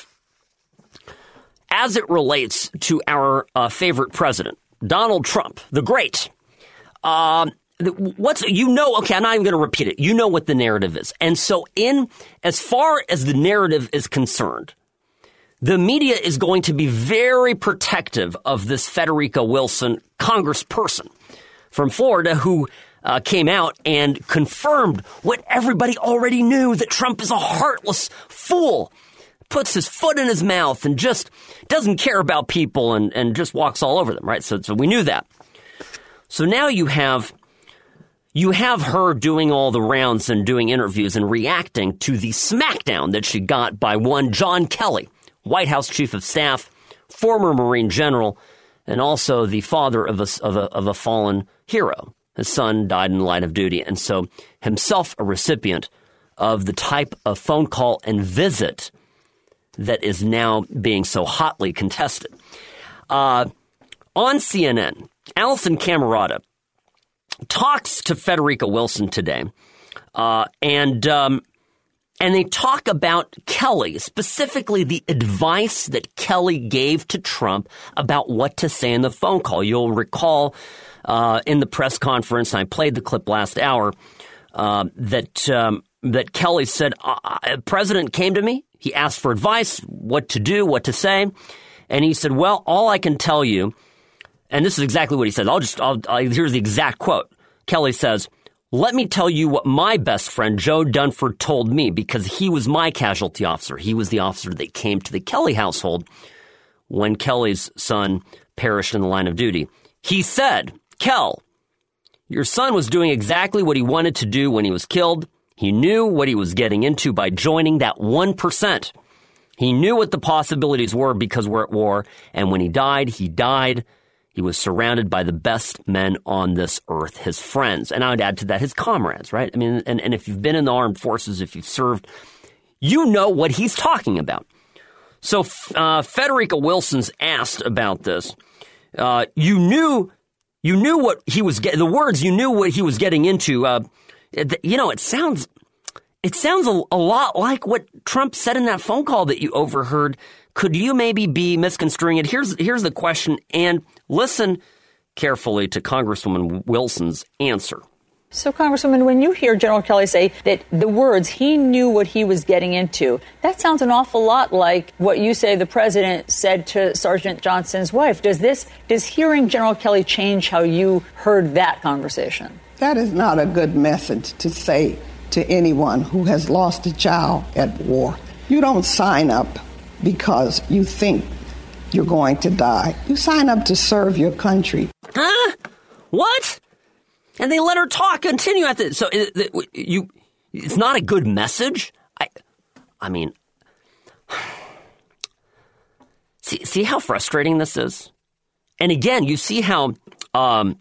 as it relates to our uh, favorite president, Donald Trump, the great, uh, what's, you know, okay, I'm not even going to repeat it. You know what the narrative is. And so in, as far as the narrative is concerned, the media is going to be very protective of this Federico Wilson congressperson from Florida who uh, came out and confirmed what everybody already knew, that Trump is a heartless fool. Puts his foot in his mouth and just doesn't care about people and, and just walks all over them, right? So, so we knew that. So now you have you have her doing all the rounds and doing interviews and reacting to the smackdown that she got by one John Kelly, White House Chief of Staff, former Marine general, and also the father of a, of a, of a fallen hero. His son died in the line of duty, and so himself a recipient of the type of phone call and visit that is now being so hotly contested. Uh, on C N N, Allison Camerata talks to Federico Wilson today, uh, and um, and they talk about Kelly, specifically the advice that Kelly gave to Trump about what to say in the phone call. You'll recall uh, in the press conference, and I played the clip last hour, uh, that um, that Kelly said, uh, President came to me. He asked for advice, what to do, what to say. And he said, well, all I can tell you, and this is exactly what he said. I'll just, I'll, I'll, here's the exact quote. Kelly says, let me tell you what my best friend Joe Dunford told me, because he was my casualty officer. He was the officer that came to the Kelly household when Kelly's son perished in the line of duty. He said, Kel, your son was doing exactly what he wanted to do when he was killed. He knew what he was getting into by joining that one percent. He knew what the possibilities were because we're at war. And when he died, he died. He was surrounded by the best men on this earth, his friends. And I would add to that his comrades, right? I mean, and, and if you've been in the armed forces, if you've served, you know what he's talking about. So uh, Federica Wilson's asked about this. Uh, you knew you knew what he was getting, the words, you knew what he was getting into. Uh, you know, it sounds it sounds a, a lot like what Trump said in that phone call that you overheard. Could you maybe be misconstruing it? Here's here's the question, and listen carefully to Congresswoman Wilson's answer. So, Congresswoman, when you hear General Kelly say that the words, he knew what he was getting into, that sounds an awful lot like what you say the president said to Sergeant Johnson's wife. Does this, does hearing General Kelly change how you heard that conversation? That is not a good message to say to anyone who has lost a child at war. You don't sign up because you think you're going to die. You sign up to serve your country. Huh? What? And they let her talk, continue at the, so it, it, you, it's not a good message. I, I mean, see, see how frustrating this is. And again, you see how, um,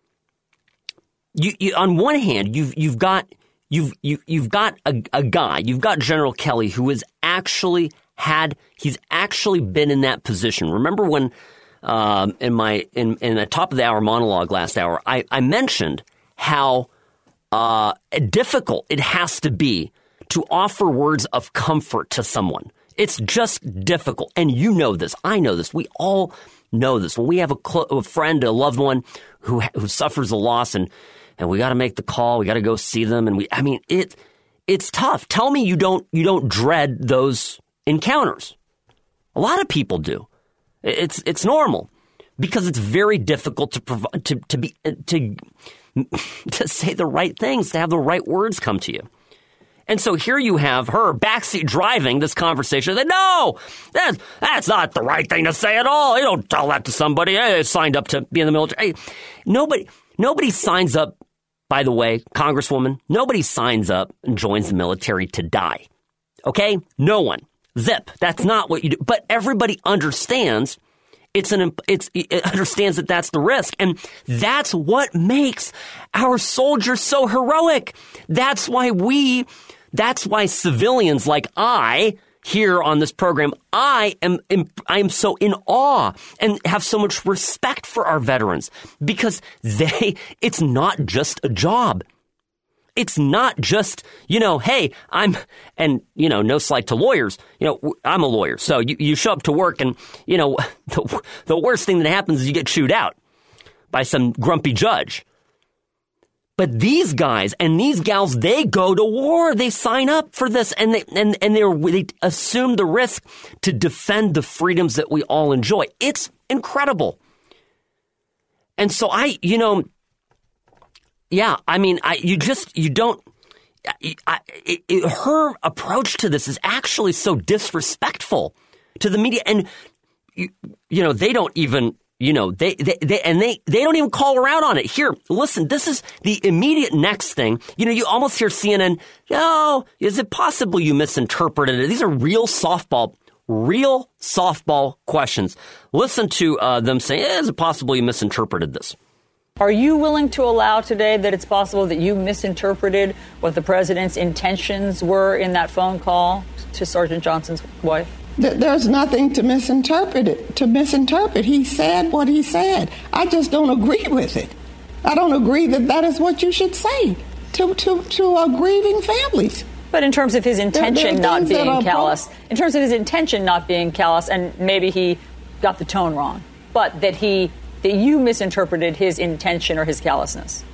you, you on one hand, you've you've got you've you, you've got a, a guy, you've got General Kelly who has actually had, he's actually been in that position. Remember when? Um, in my in, in the top of the hour monologue last hour, I, I mentioned how uh, difficult it has to be to offer words of comfort to someone. It's just difficult, and you know this. I know this. We all know this. When we have a, cl- a friend, a loved one who who suffers a loss, and and we got to make the call, we got to go see them, and we. I mean, it it's tough. Tell me you don't you don't dread those encounters. A lot of people do. It's it's normal because it's very difficult to provide to to be to to say the right things, to have the right words come to you. And so here you have her backseat driving this conversation. That no, that's that's not the right thing to say at all. You don't tell that to somebody. Hey, signed up to be in the military. Hey, nobody nobody signs up. By the way, Congresswoman, nobody signs up and joins the military to die. Okay, no one. Zip. That's not what you do. But everybody understands it's an it's it understands that that's the risk, and that's what makes our soldiers so heroic. That's why we. That's why civilians like I here on this program, I am I am so in awe and have so much respect for our veterans because they. It's not just a job. It's not just, you know, hey, I'm, and, you know, no slight to lawyers, you know, I'm a lawyer. So you, you show up to work and, you know, the, the worst thing that happens is you get chewed out by some grumpy judge. But these guys and these gals, they go to war. They sign up for this and they, and, and they're, they assume the risk to defend the freedoms that we all enjoy. It's incredible. And so I, you know, Yeah, I mean, I, you just, you don't, I, it, it, her approach to this is actually so disrespectful to the media. And, you, you know, they don't even, you know, they, they, they, and they, they don't even call her out on it. Here, listen, this is the immediate next thing. You know, you almost hear C N N, oh, is it possible you misinterpreted it? These are real softball, real softball questions. Listen to uh, them say, eh, is it possible you misinterpreted this? Are you willing to allow today that it's possible that you misinterpreted what the president's intentions were in that phone call to Sergeant Johnson's wife? There's nothing to misinterpret it, to misinterpret. He said what he said. I just don't agree with it. I don't agree that that is what you should say to, to, to uh, grieving families. But in terms of his intention there, there not being callous, pro- in terms of his intention not being callous, and maybe he got the tone wrong, but that he... that you misinterpreted his intention or his callousness?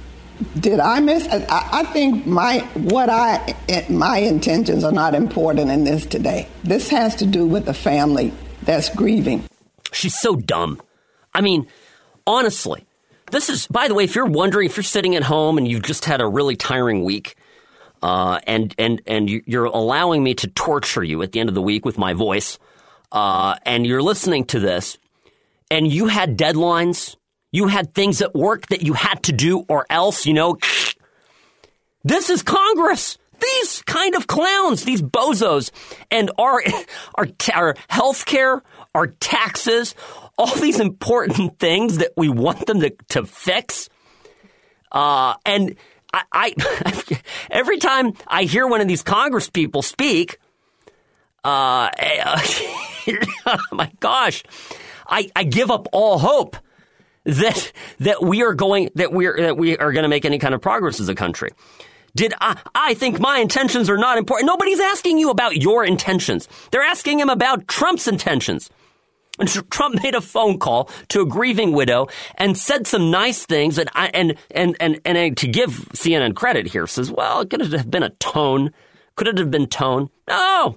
Did I miss? I, I think my what I my intentions are not important in this today. This has to do with the family that's grieving. She's so dumb. I mean, honestly, this is, by the way, if you're wondering, if you're sitting at home and you've just had a really tiring week, uh, and and and you're allowing me to torture you at the end of the week with my voice, uh, and you're listening to this, and you had deadlines, you had things at work that you had to do, or else, you know, this is Congress. These kind of clowns, these bozos, and our our, our health care, our taxes, all these important things that we want them to, to fix. Uh, and I, I every time I hear one of these Congress people speak, uh, oh my gosh, I, I give up all hope that that we are going that we are that we are going to make any kind of progress as a country. Did I, I think my intentions are not important? Nobody's asking you about your intentions. They're asking him about Trump's intentions. And Trump made a phone call to a grieving widow and said some nice things. And I, and, and, and, and to give C N N credit here, says, well, it could have been a tone. Could it have been tone? No.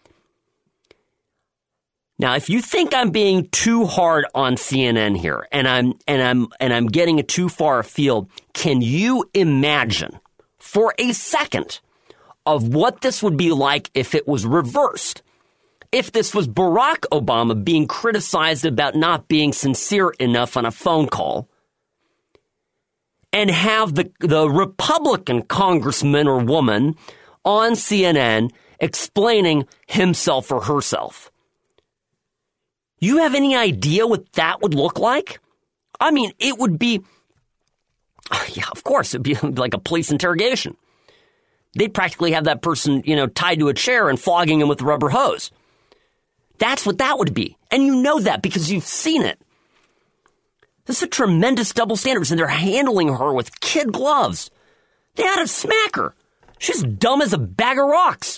Now, if you think I'm being too hard on C N N here and I'm, and I'm, and I'm getting it too far afield, can you imagine for a second of what this would be like if it was reversed? If this was Barack Obama being criticized about not being sincere enough on a phone call, and have the, the Republican congressman or woman on C N N explaining himself or herself. You have any idea what that would look like? I mean, it would be, yeah, of course, it'd be like a police interrogation. They'd practically have that person, you know, tied to a chair and flogging him with a rubber hose. That's what that would be. And you know that because you've seen it. This is a tremendous double standards, and they're handling her with kid gloves. They had to smack her. She's dumb as a bag of rocks.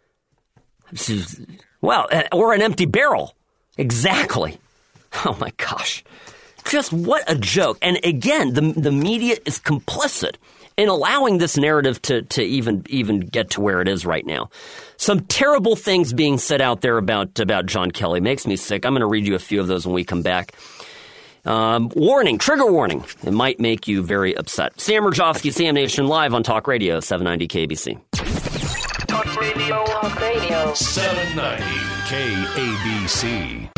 Well, or an empty barrel. Exactly. Oh, my gosh. Just what a joke. And again, the the media is complicit in allowing this narrative to, to even even get to where it is right now. Some terrible things being said out there about, about John Kelly. Makes me sick. I'm going to read you a few of those when we come back. Um, warning, trigger warning. It might make you very upset. Sam Rajovsky, Sam Nation, live on Talk Radio, seven ninety K A B C. Talk Radio. Talk Radio. seven ninety K A B C.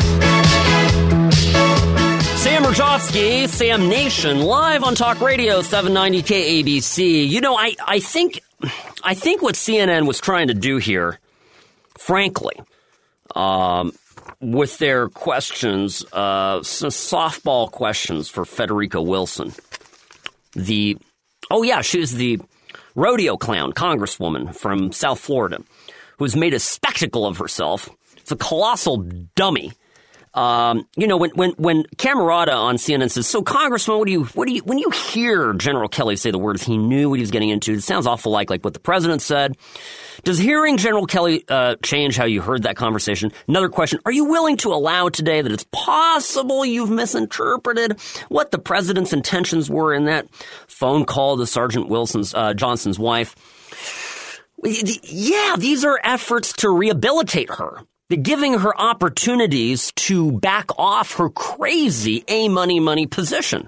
Sam Rajovsky, Sam Nation, live on Talk Radio, seven ninety K A B C. You know, I, I think I think what C N N was trying to do here, frankly, um, with their questions, uh, some softball questions for Federica Wilson. The oh yeah, she was the rodeo clown congresswoman from South Florida who's made a spectacle of herself. It's a colossal dummy. Um, you know, when, when, when Camerata on C N N says, so Congressman, what do you, what do you, when you hear General Kelly say the words, he knew what he was getting into, it sounds awful like, like what the president said. Does hearing General Kelly, uh, change how you heard that conversation? Another question, are you willing to allow today that it's possible you've misinterpreted what the president's intentions were in that phone call to Sergeant Wilson's, uh, Johnson's wife? Yeah, these are efforts to rehabilitate her. They're giving her opportunities to back off her crazy A money money position.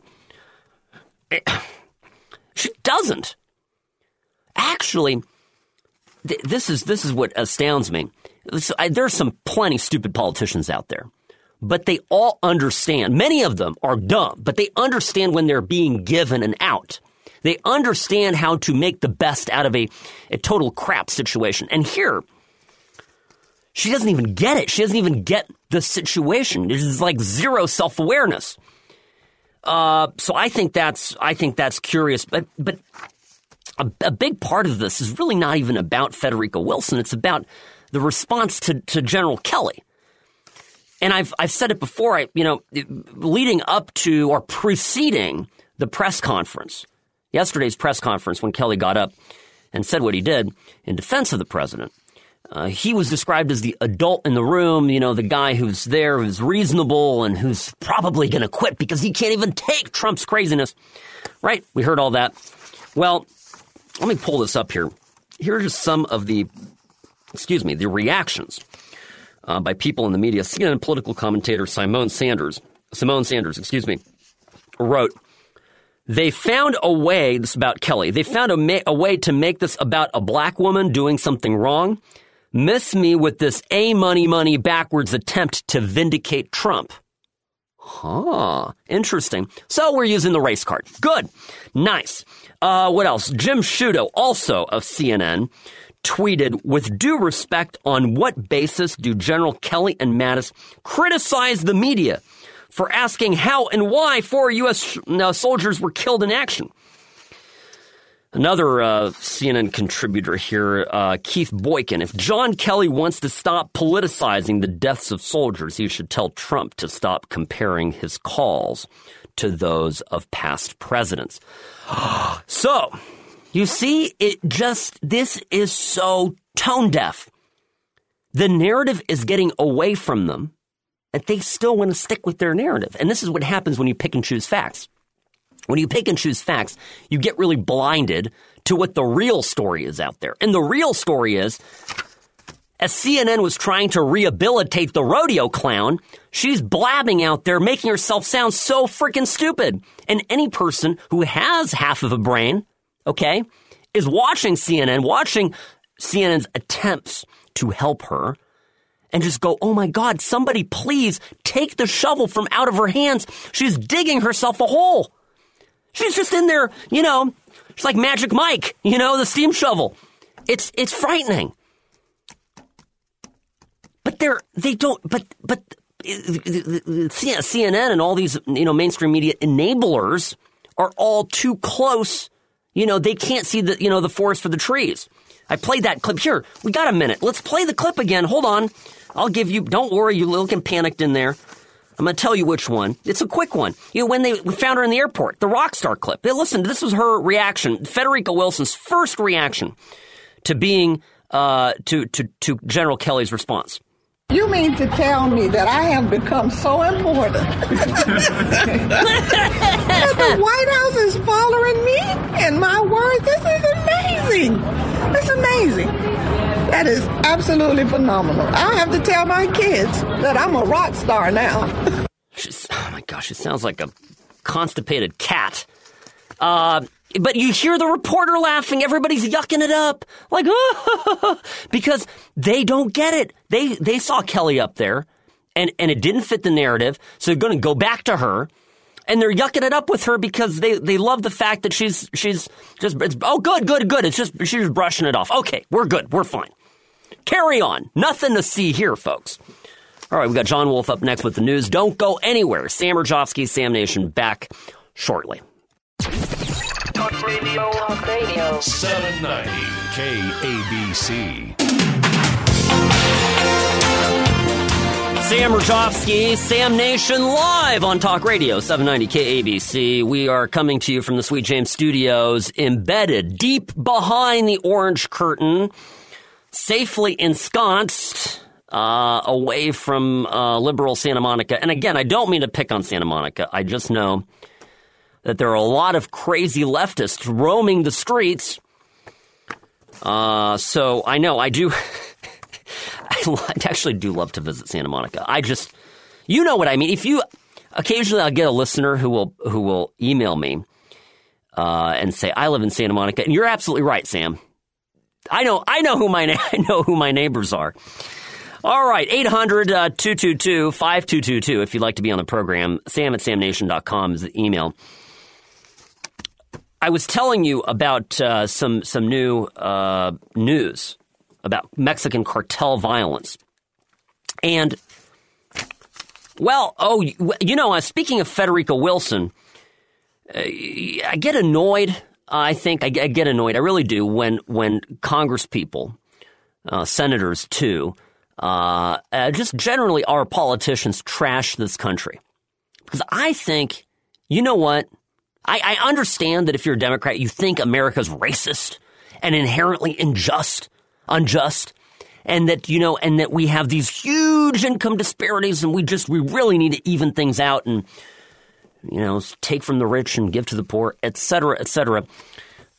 She doesn't. Actually, th- this is this is what astounds me. This, I, there's some plenty stupid politicians out there, but they all understand. Many of them are dumb, but they understand when they're being given an out. They understand how to make the best out of a, a total crap situation. And here, she doesn't even get it. She doesn't even get the situation. There's like zero self-awareness. Uh, so I think that's I think that's curious. But but a, a big part of this is really not even about Federica Wilson. It's about the response to, to General Kelly. And I've I've said it before. I you know leading up to or preceding the press conference, yesterday's press conference, when Kelly got up and said what he did in defense of the president. Uh, he was described as the adult in the room, you know, the guy who's there, who's reasonable, and who's probably going to quit because he can't even take Trump's craziness. Right? We heard all that. Well, let me pull this up here. Here are just some of the, excuse me, the reactions uh, by people in the media. C N N political commentator Simone Sanders, Simone Sanders, excuse me, wrote, they found a way, this is about Kelly, they found a, ma- a way to make this about a black woman doing something wrong. Miss me with this A money money backwards attempt to vindicate Trump. Huh. Interesting. So we're using the race card. Good. Nice. Uh, what else? Jim Sciutto, also of C N N, tweeted, with due respect, on what basis do General Kelly and Mattis criticize the media for asking how and why four U S uh, soldiers were killed in action? Another uh, C N N contributor here, uh, Keith Boykin. If John Kelly wants to stop politicizing the deaths of soldiers, he should tell Trump to stop comparing his calls to those of past presidents. So, you see, it just, this is so tone deaf. The narrative is getting away from them, and they still want to stick with their narrative. And this is what happens when you pick and choose facts. When you pick and choose facts, you get really blinded to what the real story is out there. And the real story is, as C N N was trying to rehabilitate the rodeo clown, she's blabbing out there, making herself sound so freaking stupid. And any person who has half of a brain, okay, is watching C N N, watching C N N's attempts to help her, and just go, oh my God, somebody please take the shovel from out of her hands. She's digging herself a hole. She's just in there, you know, she's like Magic Mike, you know, the steam shovel. It's it's frightening. But they're, they don't, but, but C N N and all these, you know, mainstream media enablers are all too close. You know, they can't see the, you know, the forest for the trees. I played that clip. Here, we got a minute. Let's play the clip again. Hold on. I'll give you, don't worry, you're looking panicked in there. I'm going to tell you which one. It's a quick one. You know, when they found her in the airport, the rock star clip. Hey, listen, this was her reaction, Federica Wilson's first reaction to being, uh, to, to, to General Kelly's response. You mean to tell me that I have become so important that the White House is following me and my word? This is amazing. It's amazing. That is absolutely phenomenal. I have to tell my kids that I'm a rock star now. She's, oh my gosh, it sounds like a constipated cat. Uh, but you hear the reporter laughing. Everybody's yucking it up. Like, oh, because they don't get it. They they saw Kelly up there, and, and it didn't fit the narrative, so they're going to go back to her. And they're yucking it up with her because they, they love the fact that she's she's just, it's, oh, good, good, good. It's just, she's just brushing it off. Okay, we're good. We're fine. Carry on. Nothing to see here, folks. All right, we got John Wolf up next with the news. Don't go anywhere. Sam Rajovsky, Sam Nation, back shortly. Talk Radio. Talk Radio. seven ninety K A B C. Sam Rajovsky, Sam Nation, live on Talk Radio, seven ninety K A B C. We are coming to you from the Sweet James Studios, embedded deep behind the orange curtain, safely ensconced uh, away from uh, liberal Santa Monica. And again, I don't mean to pick on Santa Monica. I just know that there are a lot of crazy leftists roaming the streets. Uh, so I know I do... I actually do love to visit Santa Monica. I just, you know what I mean. If you, occasionally I'll get a listener who will who will email me uh, and say, I live in Santa Monica. And you're absolutely right, Sam. I know I know who my I know who my neighbors are. All right, eight hundred, two two two, five two two two if you'd like to be on the program. Sam at sam nation dot com is the email. I was telling you about uh, some some new uh, news about Mexican cartel violence. And, well, oh, you know, uh, speaking of Federica Wilson, uh, I get annoyed, uh, I think, I, I get annoyed, I really do, when, when Congress people, uh, senators too, uh, uh, just generally our politicians trash this country. Because I think, you know what, I, I understand that if you're a Democrat, you think America's racist and inherently unjust, unjust, and that, you know, and that we have these huge income disparities and we just, we really need to even things out and, you know, take from the rich and give to the poor, et cetera, et cetera.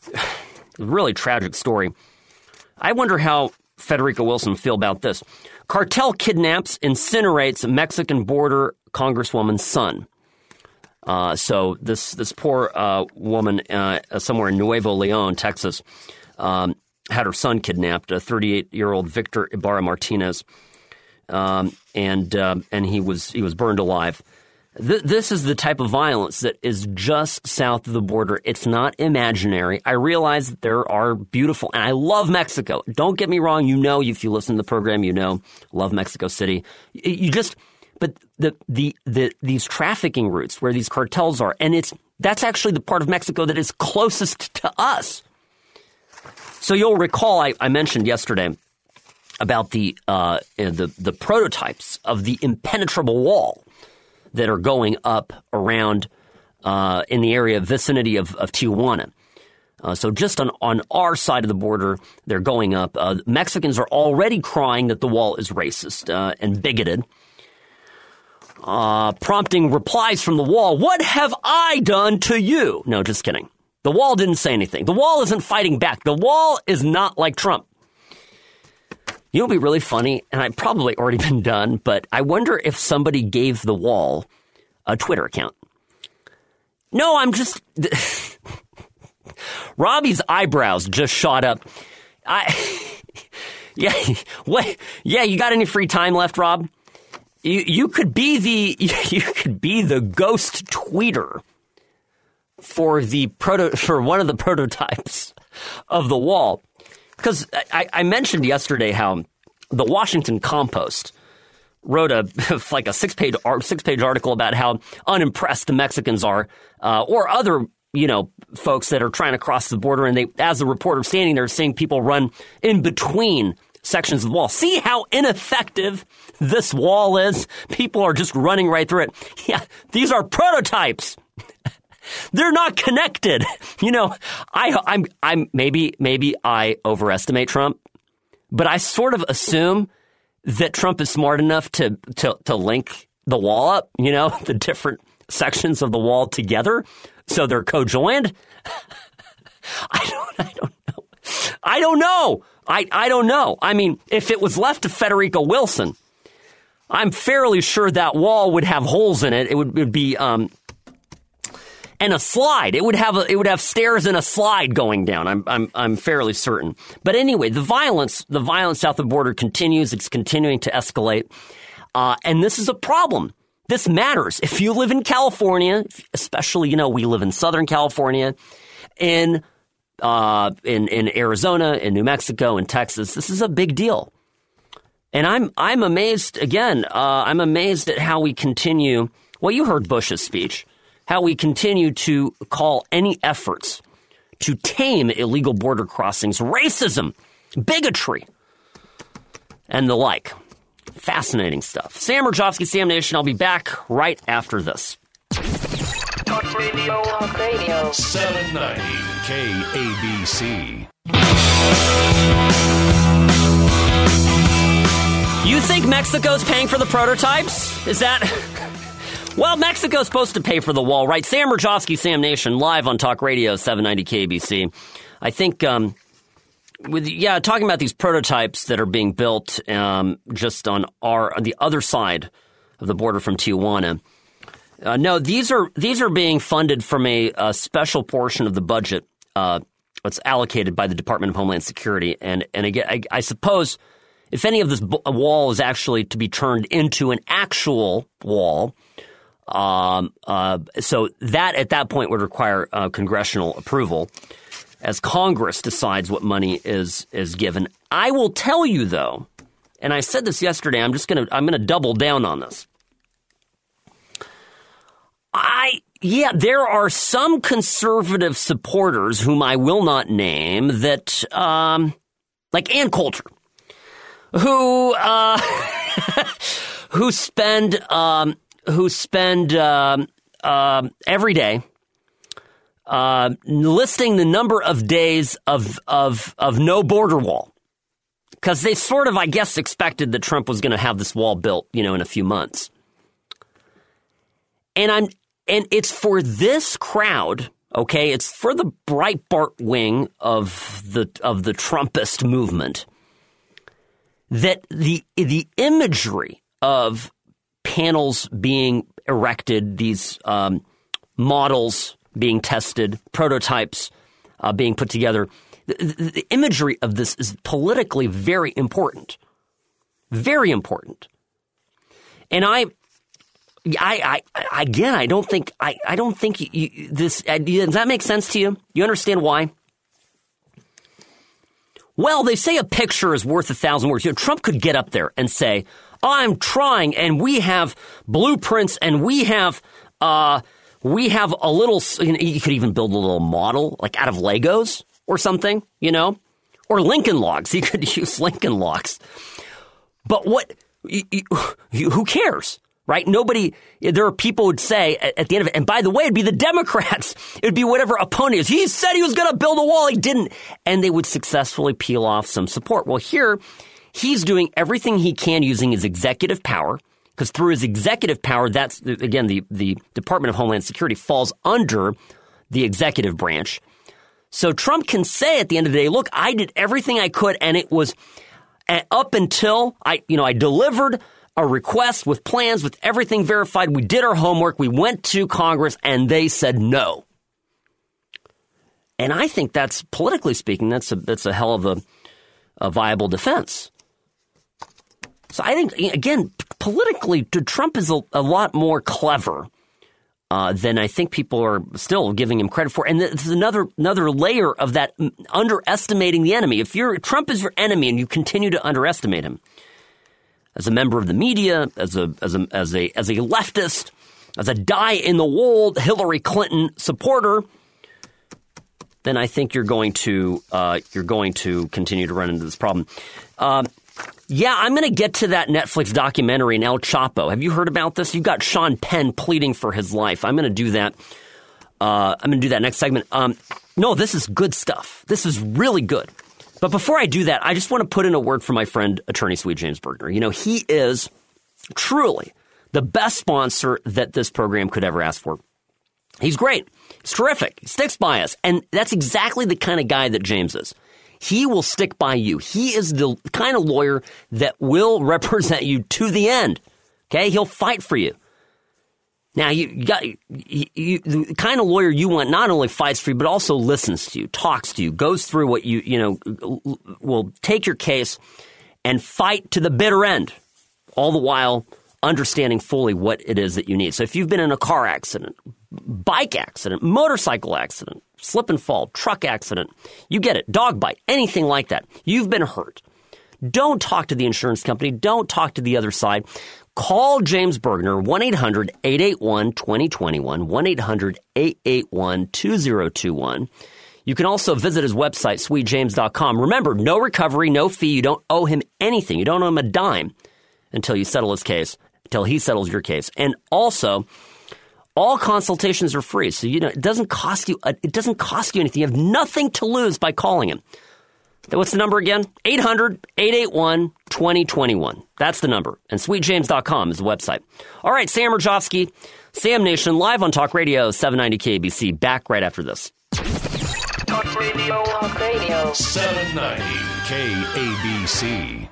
really tragic story. I wonder how Federico Wilson feel about this. Cartel kidnaps, incinerates Mexican border congresswoman's son. Uh, so this this poor uh, woman uh, somewhere in Nuevo Leon, Texas, um, had her son kidnapped, a thirty-eight-year-old Victor Ibarra Martinez, um, and uh, and he was he was burned alive. Th- this is the type of violence that is just south of the border. It's not imaginary. I realize that there are beautiful, and I love Mexico. Don't get me wrong. You know, if you listen to the program, you know, love Mexico City. You, you just, but the, the, the, these trafficking routes where these cartels are, and it's, that's actually the part of Mexico that is closest to us. So you'll recall I, I mentioned yesterday about the, uh, the, the prototypes of the impenetrable wall that are going up around uh, in the area vicinity of, of Tijuana. Uh, so just on, on our side of the border, they're going up. Uh, Mexicans are already crying that the wall is racist uh, and bigoted, uh, prompting replies from the wall. What have I done to you? No, just kidding. The wall didn't say anything. The wall isn't fighting back. The wall is not like Trump. You know what would be really funny, and I've probably already been done, but I wonder if somebody gave the wall a Twitter account. No, I'm just... Robbie's eyebrows just shot up. I... Yeah, what? Yeah, you got any free time left, Rob? You you could be the you could be the ghost tweeter for the proto for one of the prototypes of the wall. Because I, I mentioned yesterday how the Washington Compost wrote a like a six page six page article about how unimpressed the Mexicans are, uh, or other you know folks that are trying to cross the border, and they, as a reporter standing there, seeing people run in between sections of the wall. See how ineffective this wall is? People are just running right through it. Yeah, these are prototypes. They're not connected. You know, I, I'm, I'm maybe, maybe I overestimate Trump, but I sort of assume that Trump is smart enough to, to, to link the wall up, you know, the different sections of the wall together, so they're co-joined. I don't, I don't know. I don't know. I, I don't know. I mean, if it was left to Federico Wilson, I'm fairly sure that wall would have holes in it. It would, it would be, um, and a slide. It would have a, it would have stairs and a slide going down. I'm I'm I'm fairly certain. But anyway, the violence the violence south of the border continues. It's continuing to escalate, uh, and this is a problem. This matters. If you live in California, especially you know we live in Southern California, in uh, in in Arizona, in New Mexico, in Texas, this is a big deal. And I'm I'm amazed again. Uh, I'm amazed at how we continue. Well, you heard Bush's speech. How we continue to call any efforts to tame illegal border crossings racism, bigotry, and the like. Fascinating stuff. Sam Rajovsky, Sam Nation. I'll be back right after this. Talk Radio. Talk Radio. seven ninety K A B C. You think Mexico's paying for the prototypes? Is that... Well, Mexico's supposed to pay for the wall, right? Sam Rajovsky, Sam Nation, live on Talk Radio, seven ninety K A B C. I think, um, with yeah, talking about these prototypes that are being built um, just on our on the other side of the border from Tijuana. Uh, no, these are these are being funded from a, a special portion of the budget uh, that's allocated by the Department of Homeland Security, and and again, I, I suppose if any of this b- wall is actually to be turned into an actual wall. Um, uh, so that at that point would require uh, congressional approval as Congress decides what money is is given. I will tell you, though, and I said this yesterday, I'm just going to I'm going to double down on this. I yeah, there are some conservative supporters whom I will not name that, um, like Ann Coulter, who uh, who spend um. who spend um, uh, every day uh, listing the number of days of of of no border wall, because they sort of, I guess, expected that Trump was going to have this wall built, you know, in a few months. And I'm and it's for this crowd Okay, it's for the Breitbart wing of the of the Trumpist movement that the the imagery of panels being erected, these um, models being tested, prototypes uh, being put together, the, the, the imagery of this is politically very important, very important, and I. I, I, again, I don't think, I, I don't think you, you, this, uh, does that make sense to you? You understand why? Well, they say a picture is worth a thousand words. You know, Trump could get up there and say, I'm trying, and we have blueprints, and we have, uh, we have a little, you know, you could even build a little model, like out of Legos or something, you know, or Lincoln Logs. He could use Lincoln Logs. But what, you, you, who cares? Right? Nobody, there are people who would say at, at the end of it, and by the way, it'd be the Democrats. It'd be whatever opponent is. He said he was going to build a wall. He didn't. And they would successfully peel off some support. Well, here, he's doing everything he can using his executive power, because through his executive power, that's, again, the, the Department of Homeland Security falls under the executive branch. So Trump can say at the end of the day, look, I did everything I could, and it was up until I, you know, I delivered a request with plans, with everything verified. We did our homework. We went to Congress, and they said no. And I think that's, politically speaking, that's a, that's a hell of a, a viable defense. So I think, again, politically, Trump is a, a lot more clever uh, than I think people are still giving him credit for. And it's another another layer of that underestimating the enemy. If you're Trump is your enemy and you continue to underestimate him, as a member of the media, as a as a as a as a leftist, as a die-in-the-wool Hillary Clinton supporter, then I think you're going to uh, you're going to continue to run into this problem. Um, yeah, I'm going to get to that Netflix documentary in El Chapo. Have you heard about this? You've got Sean Penn pleading for his life. I'm going to do that. Uh, I'm going to do that next segment. Um, no, this is good stuff. This is really good. But before I do that, I just want to put in a word for my friend, Attorney Sweet James Bergner. You know, he is truly the best sponsor that this program could ever ask for. He's great. He's terrific. He sticks by us. And that's exactly the kind of guy that James is. He will stick by you. He is the kind of lawyer that will represent you to the end. Okay? He'll fight for you. Now, you got you, you, the kind of lawyer you want not only fights for you, but also listens to you, talks to you, goes through what you, you know, will take your case and fight to the bitter end, all the while understanding fully what it is that you need. So if you've been in a car accident, bike accident, motorcycle accident, slip and fall, truck accident, you get it, dog bite, anything like that, you've been hurt. Don't talk to the insurance company. Don't talk to the other side. Call James Bergner, one eight hundred eight eight one two zero two one, one eight hundred eight eight one two zero two one. You can also visit his website, sweet james dot com. Remember, no recovery, no fee. You don't owe him anything. You don't owe him a dime until you settle his case, until he settles your case. And also, all consultations are free. So, you know, it doesn't cost you, it doesn't cost you anything. You have nothing to lose by calling him. What's the number again? eight hundred eight eight one two zero two one. That's the number. And sweet james dot com is the website. All right, Sam Rajovsky, Sam Nation, live on Talk Radio, seven ninety K A B C. Back right after this. Talk Radio. Talk Radio. seven ninety K A B C.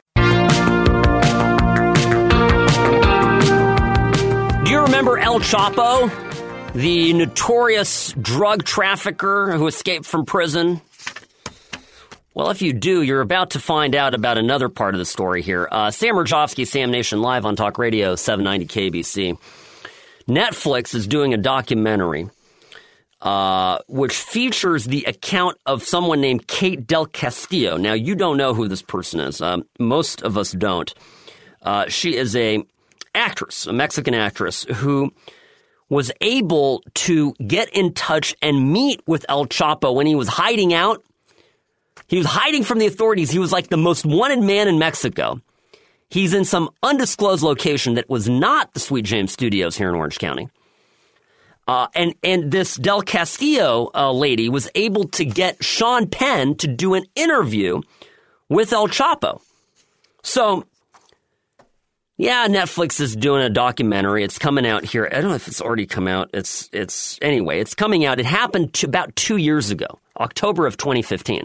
Do you remember El Chapo, the notorious drug trafficker who escaped from prison? Well, if you do, you're about to find out about another part of the story here. Uh, Sam Rajovsky, Sam Nation, live on Talk Radio, seven ninety K B C. Netflix is doing a documentary uh, which features the account of someone named Kate Del Castillo. Now, you don't know who this person is. Um, most of us don't. Uh, she is a actress, a Mexican actress, who was able to get in touch and meet with El Chapo when he was hiding out. He was hiding from the authorities. He was like the most wanted man in Mexico. He's in some undisclosed location that was not the Sweet James Studios here in Orange County. Uh, and, and this Del Castillo uh, lady was able to get Sean Penn to do an interview with El Chapo. So, Yeah, Netflix is doing a documentary. It's coming out here. I don't know if it's already come out. It's it's anyway, it's coming out. It happened to about two years ago, October of twenty fifteen.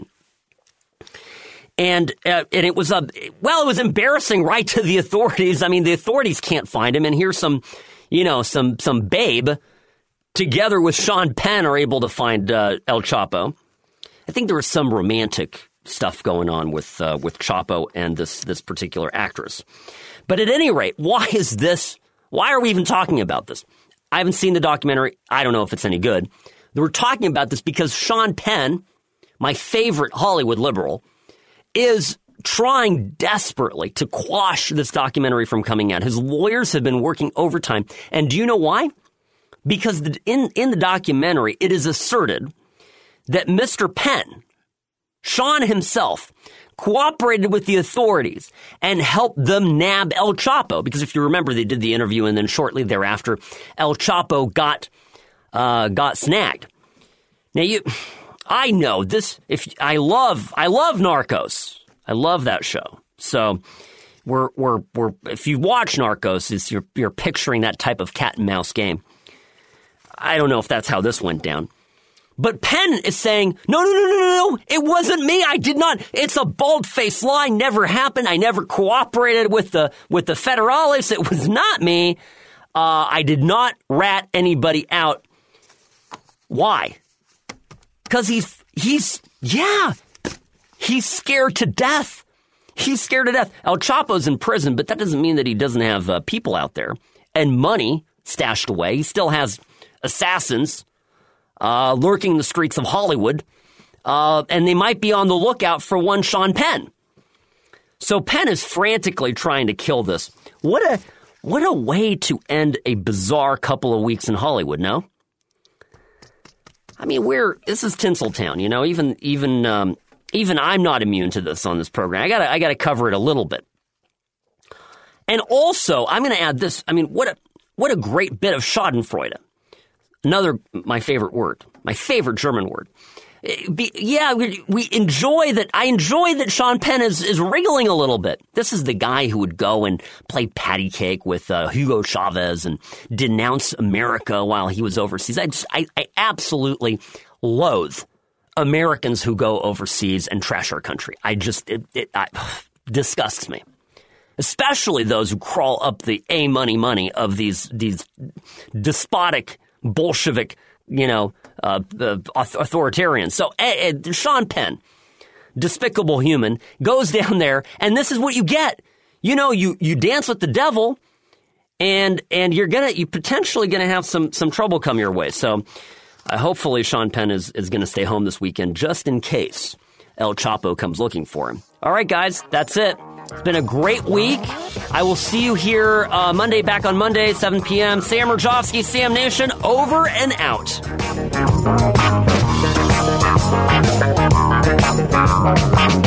And uh, and it was a well, it was embarrassing right to the authorities. I mean, the authorities can't find him, and here's some, you know, some some babe together with Sean Penn are able to find uh, El Chapo. I think there was some romantic stuff going on with uh, with Chapo and this this particular actress. But at any rate, why is this? Why are we even talking about this? I haven't seen the documentary. I don't know if it's any good. We're talking about this because Sean Penn, my favorite Hollywood liberal, is trying desperately to quash this documentary from coming out. His lawyers have been working overtime. And do you know why? Because the, in, in the documentary, it is asserted that Mister Penn, Sean himself, cooperated with the authorities and helped them nab El Chapo. Because if you remember, they did the interview, and then shortly thereafter, El Chapo got uh, got snagged. Now, you, I know this. If I love, I love Narcos. I love that show. So, we're we're we're. If you watch Narcos, it's, you're you're picturing that type of cat and mouse game. I don't know if that's how this went down. But Penn is saying, no, no, no, no, no, no, it wasn't me. I did not. It's a bald-faced lie. Never happened. I never cooperated with the with the federales. It was not me. Uh, I did not rat anybody out. Why? Because he's, he's, yeah, he's scared to death. He's scared to death. El Chapo's in prison, but that doesn't mean that he doesn't have uh, people out there and money stashed away. He still has assassins Uh, lurking in the streets of Hollywood, uh, and they might be on the lookout for one Sean Penn. So Penn is frantically trying to kill this. What a what a way to end a bizarre couple of weeks in Hollywood, no? I mean, we're this is Tinseltown, you know. Even even um, even I'm not immune to this on this program. I gotta I gotta cover it a little bit. And also, I'm going to add this. I mean, what a what a great bit of Schadenfreude. Another, my favorite word, my favorite German word. Be, yeah, we, we enjoy that. I enjoy that Sean Penn is, is wriggling a little bit. This is the guy who would go and play patty cake with uh, Hugo Chavez and denounce America while he was overseas. I, just, I, I absolutely loathe Americans who go overseas and trash our country. I just, it, it I, disgusts me. Especially those who crawl up the A money money of these these despotic Bolshevik, you know, uh, uh, authoritarians. So uh, uh, Sean Penn, despicable human, goes down there, and this is what you get. You know, you, you dance with the devil, and and you're gonna you potentially gonna have some some trouble come your way. So uh, hopefully Sean Penn is is gonna stay home this weekend just in case El Chapo comes looking for him. All right, guys, that's it. It's been a great week. I will see you here uh, Monday, back on Monday, seven p.m. Sam Rajovsky, Sam Nation, over and out.